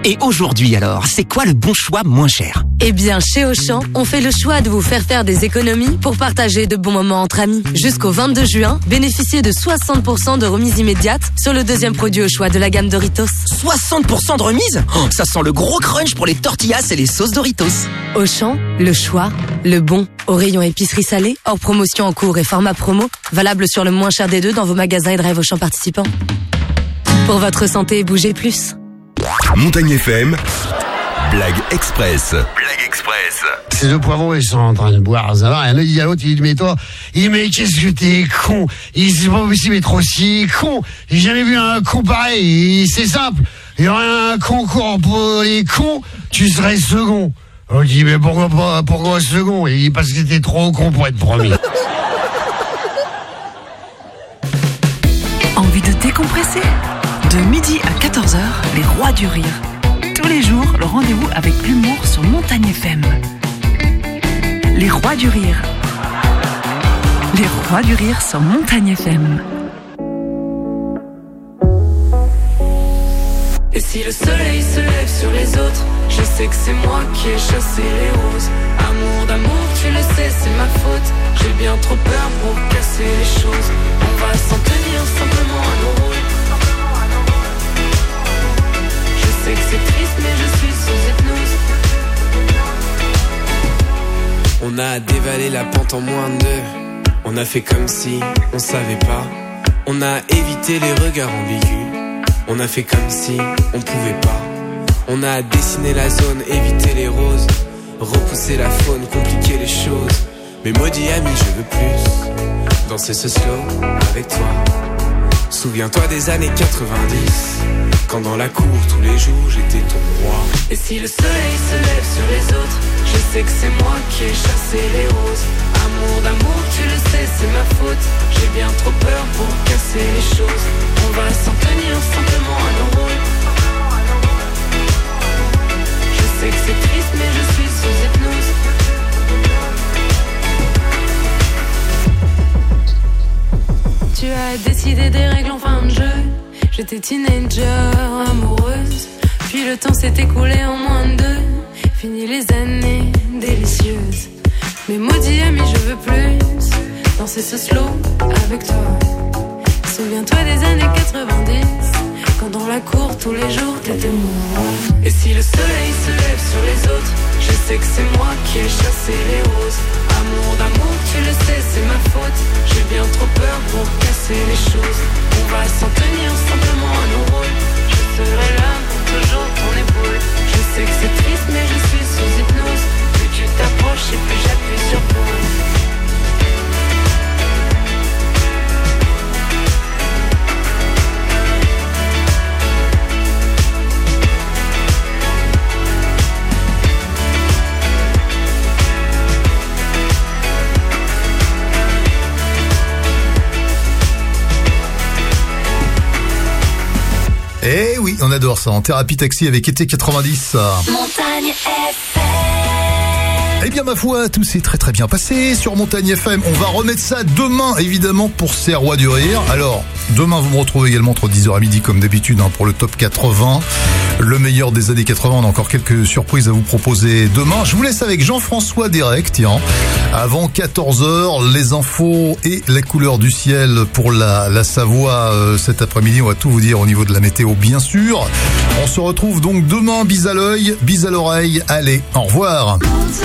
Et aujourd'hui alors, c'est quoi le bon choix moins cher? Eh bien, chez Auchan, on fait le choix de vous faire faire des économies pour partager de bons moments entre amis. Jusqu'au vingt-deux juin, bénéficiez de soixante pour cent de remise immédiate sur le deuxième produit au choix de la gamme Doritos. soixante pour cent de remise? Oh, ça sent le gros crunch pour les tortillas et les sauces Doritos. Auchan, le choix, le bon. Au rayon épicerie salée, hors promotion en cours et format promo, valable sur le moins cher des deux dans vos magasins et drive Auchan participants. Pour votre santé, bougez plus. Montagne F M, Blague Express. Blague Express. Ces deux poivrons, ils sont en train de boire, ça va. Et là, il dit à l'autre, il dit, mais toi, il dit, mais qu'est-ce que t'es con? Il dit, c'est pas possible d'être aussi con. J'ai jamais vu un con pareil. Il dit, c'est simple. Il y aurait un concours pour les cons, tu serais second. On dit, mais pourquoi pas, pourquoi second? Il dit, parce que t'es trop con pour être premier. Envie de décompresser? De midi à quatorze heures, les rois du rire. Tous les jours, le rendez-vous avec l'humour sur Montagne F M. Les rois du rire. Les rois du rire sur Montagne F M. Et si le soleil se lève sur les autres, je sais que c'est moi qui ai chassé les roses. Amour d'amour, tu le sais, c'est ma faute. J'ai bien trop peur pour casser les choses. On va s'en tenir simplement à nos rôles. Je sais que c'est triste, mais je suis sous hypnose. On a dévalé la pente en moins de deux. On a fait comme si on savait pas. On a évité les regards ambigus. On a fait comme si on pouvait pas. On a dessiné la zone, évité les roses, repousser la faune, compliquer les choses. Mais maudit ami, je veux plus danser ce slow avec toi. Souviens-toi des années quatre-vingt-dix, quand dans la cour tous les jours j'étais ton roi. Et si le soleil se lève sur les autres, je sais que c'est moi qui ai chassé les roses. Amour d'amour, tu le sais, c'est ma faute. J'ai bien trop peur pour casser les choses. On va s'en tenir simplement à nos rôles. Je sais que c'est triste, mais je suis sous hypnose. Tu as décidé des règles en fin de jeu. J'étais teenager, amoureuse. Puis le temps s'est écoulé en moins de deux. Fini les années délicieuses. Mais maudit ami, je veux plus danser ce slow avec toi. Souviens-toi des années quatre-vingt-dix, quand dans la cour tous les jours t'étais moi. Et si le soleil se lève sur les autres, je sais que c'est moi qui ai chassé les roses. Amour d'amour, tu le sais, c'est ma faute. J'ai bien trop peur pour casser les choses. On va s'en tenir simplement à nos rôles. Je serai là pour toujours ton épaule. Je sais que c'est triste, mais je suis sous hypnose. Plus tu t'approches et plus j'appuie sur pause. Eh oui, on adore ça. En thérapie taxi avec été quatre-vingt-dix. Montagne F M. Eh bien, ma foi, tout s'est très très bien passé sur Montagne F M. On va remettre ça demain, évidemment, pour ces rois du rire. Alors, demain, vous me retrouvez également entre dix heures et midi, comme d'habitude, hein, pour le top quatre-vingts. Le meilleur des années quatre-vingts. On a encore quelques surprises à vous proposer demain. Je vous laisse avec Jean-François Derek, tiens. Avant quatorze heures, les infos et la couleur du ciel pour la, la Savoie euh, cet après-midi. On va tout vous dire au niveau de la météo, bien sûr. On se retrouve donc demain. Bis à l'œil, bis à l'oreille. Allez, au revoir.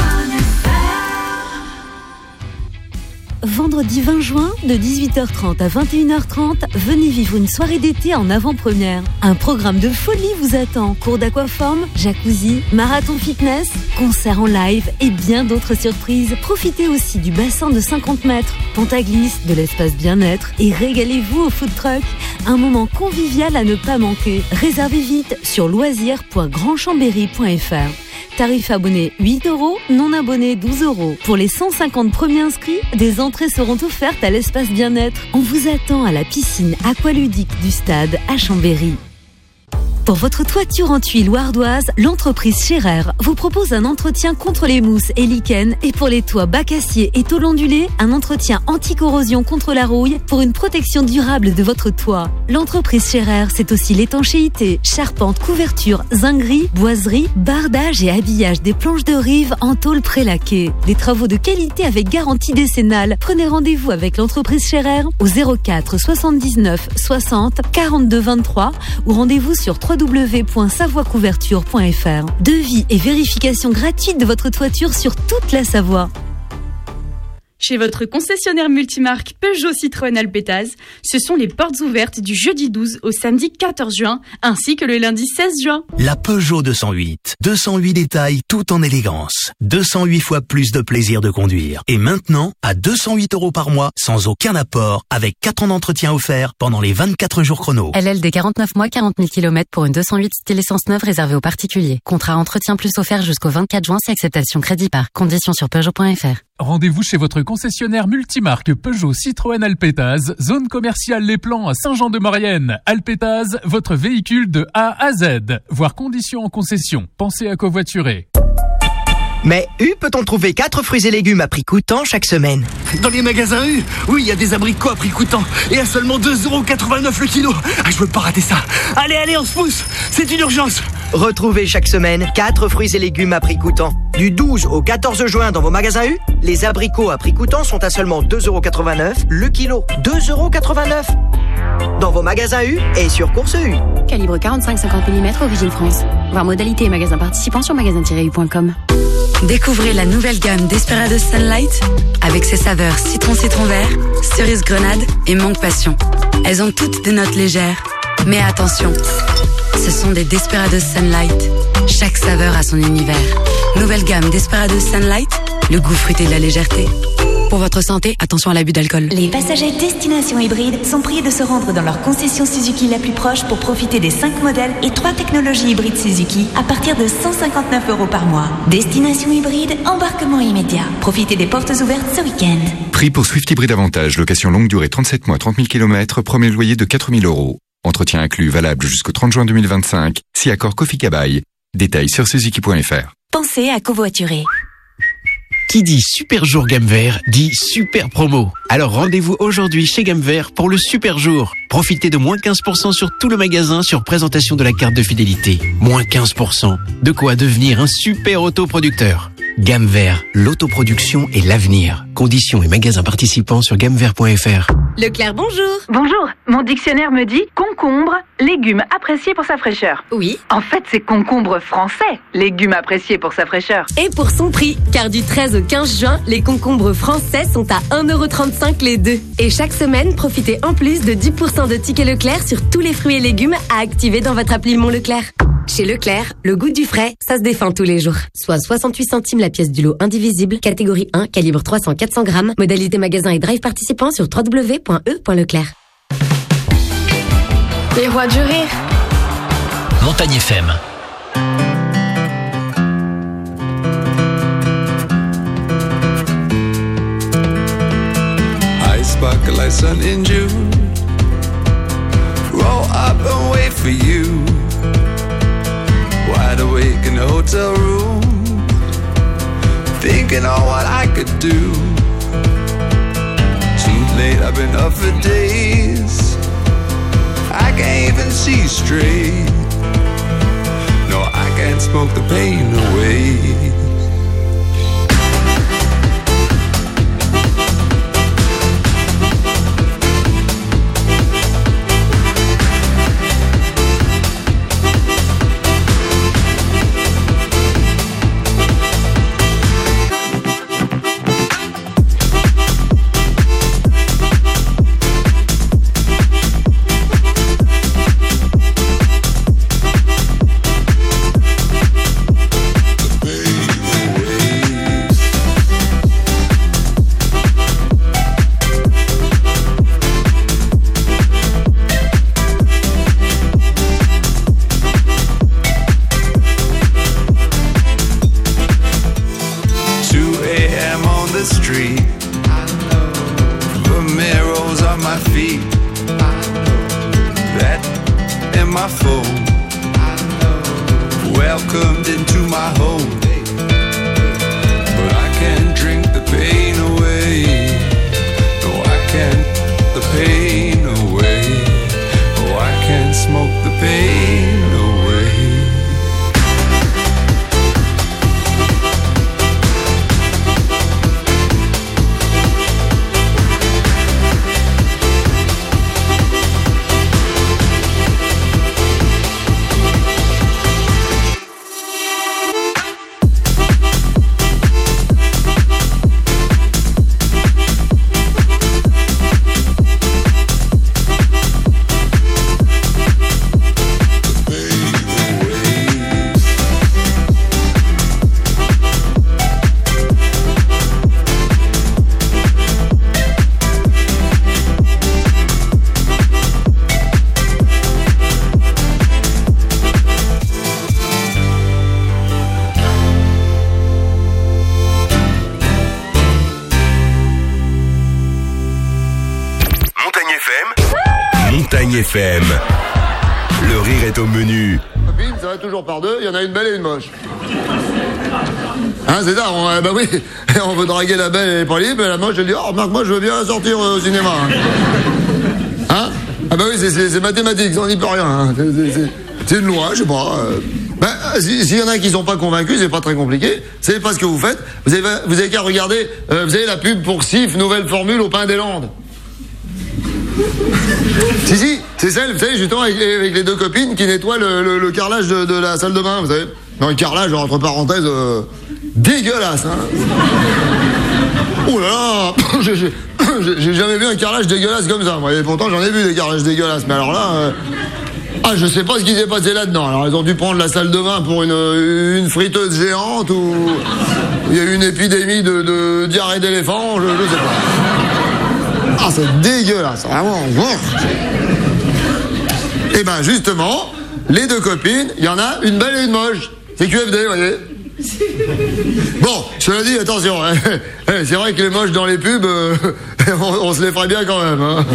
Vendredi vingt juin, de dix-huit heures trente à vingt et une heures trente, venez vivre une soirée d'été en avant-première. Un programme de folie vous attend. Cours d'aquaforme, jacuzzi, marathon fitness, concerts en live et bien d'autres surprises. Profitez aussi du bassin de cinquante mètres, pentaglisse, de l'espace bien-être et régalez-vous au food truck. Un moment convivial à ne pas manquer. Réservez vite sur loisirs point grand chambéry point f r. Tarif abonné huit euros, non abonné douze euros. Pour les cent cinquante premiers inscrits, des entrées seront offertes à l'espace bien-être. On vous attend à la piscine aqualudique du stade à Chambéry. Pour votre toiture en tuiles ou ardoise, l'entreprise Scherer vous propose un entretien contre les mousses et lichens et pour les toits bac acier et tôle ondulée, un entretien anti-corrosion contre la rouille pour une protection durable de votre toit. L'entreprise Scherer, c'est aussi l'étanchéité, charpente, couverture, zinguerie, boiserie, bardage et habillage des planches de rive en tôle prélaquée. Des travaux de qualité avec garantie décennale. Prenez rendez-vous avec l'entreprise Scherer au zéro quatre soixante-dix-neuf soixante quarante-deux vingt-trois ou rendez-vous sur w w w point savoie couverture point f r. Devis et vérification gratuite de votre toiture sur toute la Savoie. Chez votre concessionnaire multimarque Peugeot Citroën Alpetaz, ce sont les portes ouvertes du jeudi douze au samedi quatorze juin, ainsi que le lundi seize juin. La Peugeot deux cent huit. deux cent huit détails tout en élégance. deux cent huit fois plus de plaisir de conduire. Et maintenant, à deux cent huit euros par mois, sans aucun apport, avec quatre ans d'entretien offert pendant les vingt-quatre jours chrono. L L D quarante-neuf mois, quarante mille kilomètres pour une deux cent huit style essence neuve réservée aux particuliers. Contrat entretien plus offert jusqu'au vingt-quatre juin si acceptation crédit par. Conditions sur Peugeot point f r. Rendez-vous chez votre concessionnaire multimarque Peugeot Citroën Alpetaz, zone commerciale Les Plans à Saint-Jean-de-Maurienne. Alpetaz, votre véhicule de A à Z. Voir conditions en concession. Pensez à covoiturer. Mais U peut-on trouver quatre fruits et légumes à prix coûtant chaque semaine? Dans les magasins U, oui, il y a des abricots à prix coûtant et à seulement deux euros quatre-vingt-neuf le kilo. Ah, je veux pas rater ça. Allez, allez, on se pousse. C'est une urgence. Retrouvez chaque semaine quatre fruits et légumes à prix coûtant. Du douze au quatorze juin dans vos magasins U, les abricots à prix coûtant sont à seulement deux euros quatre-vingt-neuf le kilo. deux euros quatre-vingt-neuf dans vos magasins U et sur Course U. Calibre quarante-cinq cinquante millimètres, origine France. Voir modalité et magasins participants sur magasin tiret u point com. Découvrez la nouvelle gamme Desperados Sunlight avec ses saveurs citron citron vert, cerise grenade et mangue passion. Elles ont toutes des notes légères. Mais attention, ce sont des Desperados Sunlight. Chaque saveur a son univers. Nouvelle gamme Desperados Sunlight, le goût fruité de la légèreté. Pour votre santé, attention à l'abus d'alcool. Les passagers destination hybride sont priés de se rendre dans leur concession Suzuki la plus proche pour profiter des cinq modèles et trois technologies hybrides Suzuki à partir de cent cinquante-neuf euros par mois. Destination hybride, embarquement immédiat. Profitez des portes ouvertes ce week-end. Prix pour Swift Hybride Avantage, location longue durée trente-sept mois, trente mille kilomètres, premier loyer de quatre mille euros. Entretien inclus, valable jusqu'au trente juin deux mille vingt-cinq. Si accord Kofi Kabaï. Détails sur suzuki point f r. Pensez à covoiturer. Qui dit super jour gamme vert dit super promo. Alors rendez-vous aujourd'hui chez Gamme Vert pour le super jour. Profitez de moins quinze pour cent sur tout le magasin sur présentation de la carte de fidélité. Moins quinze pour cent. De quoi devenir un super autoproducteur. Gamme Vert, l'autoproduction et l'avenir. Conditions et magasins participants sur gamme vert point f r. Leclerc, bonjour. Bonjour. Mon dictionnaire me dit concombre, légume apprécié pour sa fraîcheur. Oui. En fait, c'est concombre français, légume apprécié pour sa fraîcheur. Et pour son prix, car du treize au quinze juin, les concombres français sont à un euro trente-cinq les deux. Et chaque semaine, profitez en plus de dix pour cent de tickets Leclerc sur tous les fruits et légumes à activer dans votre appli Mon Leclerc. Chez Leclerc, le goût du frais, ça se défend tous les jours. Soit soixante-huit centimes la pièce du lot indivisible, catégorie un, calibre trois cents à quatre cents grammes, modalité magasin et drive participant sur w w w point e point leclerc. Les rois du rire. Montagne F M. I sparkle like sun in June. Roll up and wait for you. Wide awake in a hotel room, thinking on what I could do. Too late, I've been up for days. I can't even see straight. No, I can't smoke the pain away. welcomed into my home. But I can't drink the pain away. No, I can't the pain away. Oh, I can't smoke the pain away. F M. Le rire est au menu. Ça va toujours par deux, il y en a une belle et une moche. Hein, c'est ça, on, euh, bah oui, on veut draguer la belle et les pas libre, et la moche elle dit, oh remarque, moi je veux bien sortir euh, au cinéma. Hein, hein ah bah oui, c'est, c'est, c'est mathématique, ça on n'y peut rien. Hein. C'est, c'est, c'est, c'est une loi, je sais pas. Euh. Bah, s'il si y en a qui sont pas convaincus, c'est pas très compliqué. C'est pas ce que vous faites. Vous avez, vous avez qu'à regarder, euh, vous avez la pub pour Sif, nouvelle formule au pain des Landes. Si, si, c'est celle, vous savez, justement, avec les, avec les deux copines qui nettoient le, le, le carrelage de, de la salle de bain, vous savez. Non, le carrelage, entre parenthèses, euh, dégueulasse, hein. Oh là là, j'ai, j'ai, j'ai jamais vu un carrelage dégueulasse comme ça, moi. Et pourtant, j'en ai vu des carrelages dégueulasses, mais alors là... Euh, ah, je sais pas ce qui s'est passé là-dedans. Alors, ils ont dû prendre la salle de bain pour une, une friteuse géante ou... Il y a eu une épidémie de, de diarrhée d'éléphant, je, je sais pas. Ah, c'est dégueulasse, vraiment. Et ben justement, les deux copines, il y en a une belle et une moche. C'est Q F D, vous voyez. Bon, cela dit, attention, hein, c'est vrai que les moches dans les pubs, euh, on, on se les ferait bien quand même. Hein.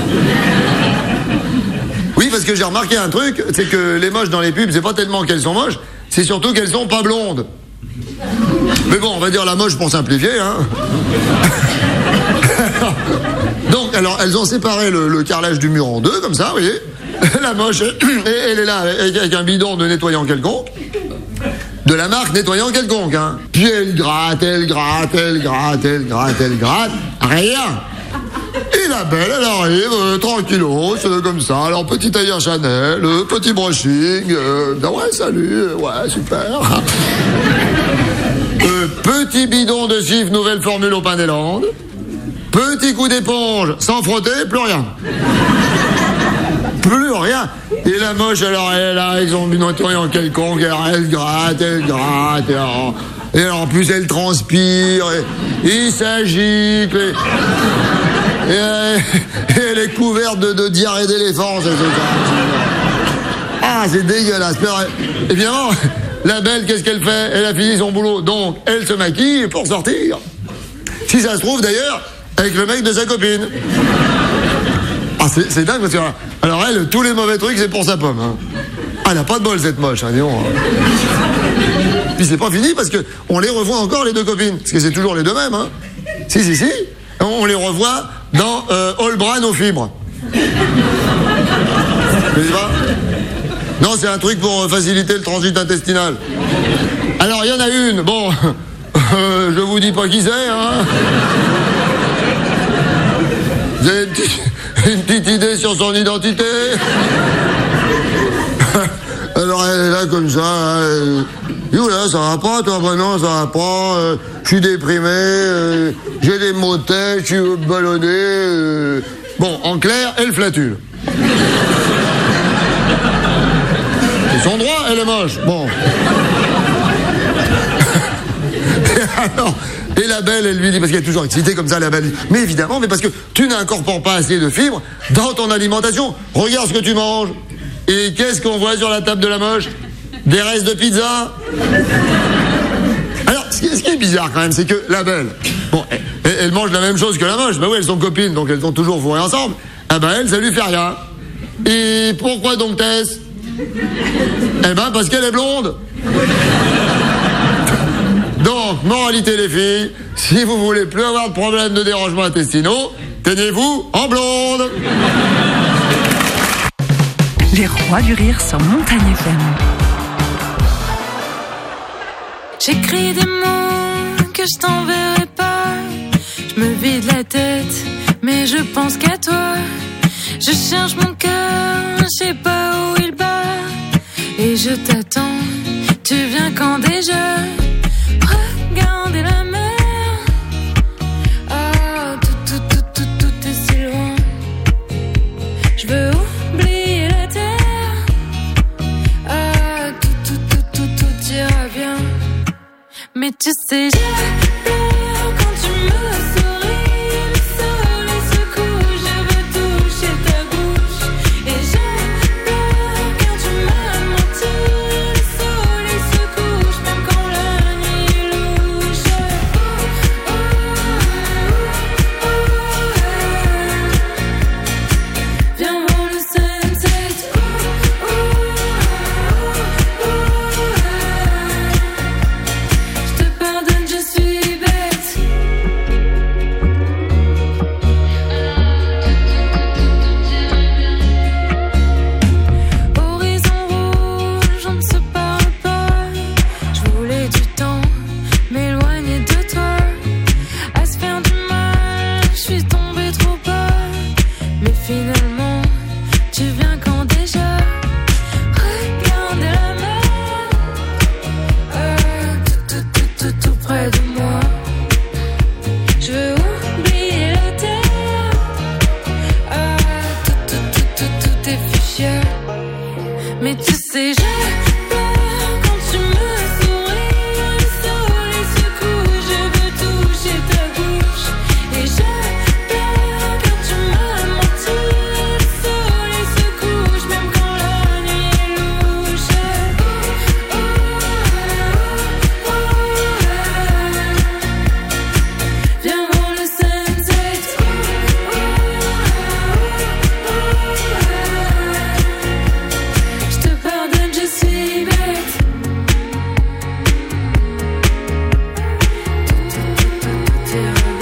Oui, parce que j'ai remarqué un truc, c'est que les moches dans les pubs, c'est pas tellement qu'elles sont moches, c'est surtout qu'elles sont pas blondes. Mais bon, on va dire la moche pour simplifier, hein. Donc, alors, elles ont séparé le, le carrelage du mur en deux, comme ça, vous voyez. La moche, elle est là avec, avec un bidon de nettoyant quelconque. De la marque nettoyant quelconque, hein. Puis elle gratte, elle gratte, elle gratte, elle gratte, elle gratte. Rien. Et la belle, elle arrive, euh, tranquillos, euh, comme ça. Alors, petit tailleur Chanel, euh, petit brushing. Euh, ouais, salut, euh, ouais, super. Euh, petit bidon de Sif, nouvelle formule au pain des Landes. Petit coup d'éponge, sans frotter, plus rien. Plus rien. Et la moche, alors, elle est là, avec son nettoyant quelconque, alors, elle gratte, elle gratte, et alors, et alors en plus, elle transpire, et, il s'agite, et, et, elle, et elle est couverte de, de diarrhée d'éléphant, ça, c'est, ah, c'est dégueulasse. Mais, évidemment, la belle, qu'est-ce qu'elle fait? Elle a fini son boulot, donc, elle se maquille pour sortir. Si ça se trouve, d'ailleurs, avec le mec de sa copine. Ah, c'est, c'est dingue parce que... Alors elle, tous les mauvais trucs, c'est pour sa pomme. Hein. Ah, elle a pas de bol, cette moche, hein, disons. Puis c'est pas fini parce que on les revoit encore, les deux copines. Parce que c'est toujours les deux mêmes, hein. Si, si, si. On les revoit dans euh, All Bran aux fibres. Vous savez pas? Non, c'est un truc pour faciliter le transit intestinal. Alors, il y en a une, bon... Euh, je vous dis pas qui c'est, hein. Vous avez une petite, une petite idée sur son identité? Alors elle est là comme ça, hein. Yo là, ça va pas toi? Bah non, ça va pas, euh, je suis déprimé, euh, j'ai des maux de tête, je suis ballonné. Euh. Bon, en clair, elle flatule. C'est son droit, elle est moche. Bon. Alors, et la belle, elle lui dit, parce qu'elle est toujours excitée comme ça, la belle, mais évidemment, mais parce que tu n'incorpores pas assez de fibres dans ton alimentation. Regarde ce que tu manges. Et qu'est-ce qu'on voit sur la table de la moche? Des restes de pizza. Alors, ce qui, ce qui est bizarre quand même, c'est que la belle, bon, elle, elle mange la même chose que la moche. Bah oui, elles sont copines, donc elles sont toujours fourrées ensemble. Ah bah elle, ça lui fait rien. Et pourquoi donc Tess? Eh ben, parce qu'elle est blonde. Donc, moralité les filles, si vous voulez plus avoir de problème de dérangement intestinaux, teignez-vous en blonde. Les rois du rire sur Montagne F M. J'écris des mots que je t'enverrai pas. Je me vide la tête, mais je pense qu'à toi. Je cherche mon cœur, je sais pas où il bat. Et je t'attends, tu viens quand déjà? Regardez la mer. Ah, tout, tout, tout, tout, tout est si loin. Je veux oublier la terre. Ah, tout, tout, tout, tout, tout ira bien. Mais tu sais, j'ai peur quand tu me souris. Le soleil se couche, je veux toucher ta bouche. Et j'ai peur quand tu m'as menti. Le soleil se couche, même quand la nuit est louche. Oh, oh, oh, oh, oh. Viens voir le sunset. Oh, oh, oh, oh, oh. Je te pardonne, je suis bête. Horizon rouge, on ne se parle pas. Je voulais du temps, m'éloigner de toi. À se faire du mal, je suis tombée trop bas. Mais finalement, tu viens quand déjà? Regardez la mer. Ah, tout, tout, tout, tout, tout près de moi. Je veux oublier la terre. Ah, tout, tout, tout, tout, tout est fuchsia. Mais tu sais, j'ai peur quand tu me souris. Le soleil se couche, je veux toucher ta bouche. Et j'ai peur quand tu m'as menti. Le soleil se couche, même quand la nuit est louche. Oh, oh, oh, oh, oh. Viens voir le sunset. Oh, oh, oh, oh. Je te pardonne, je suis bête. Tout, tout, tout, tout, tout ira bien.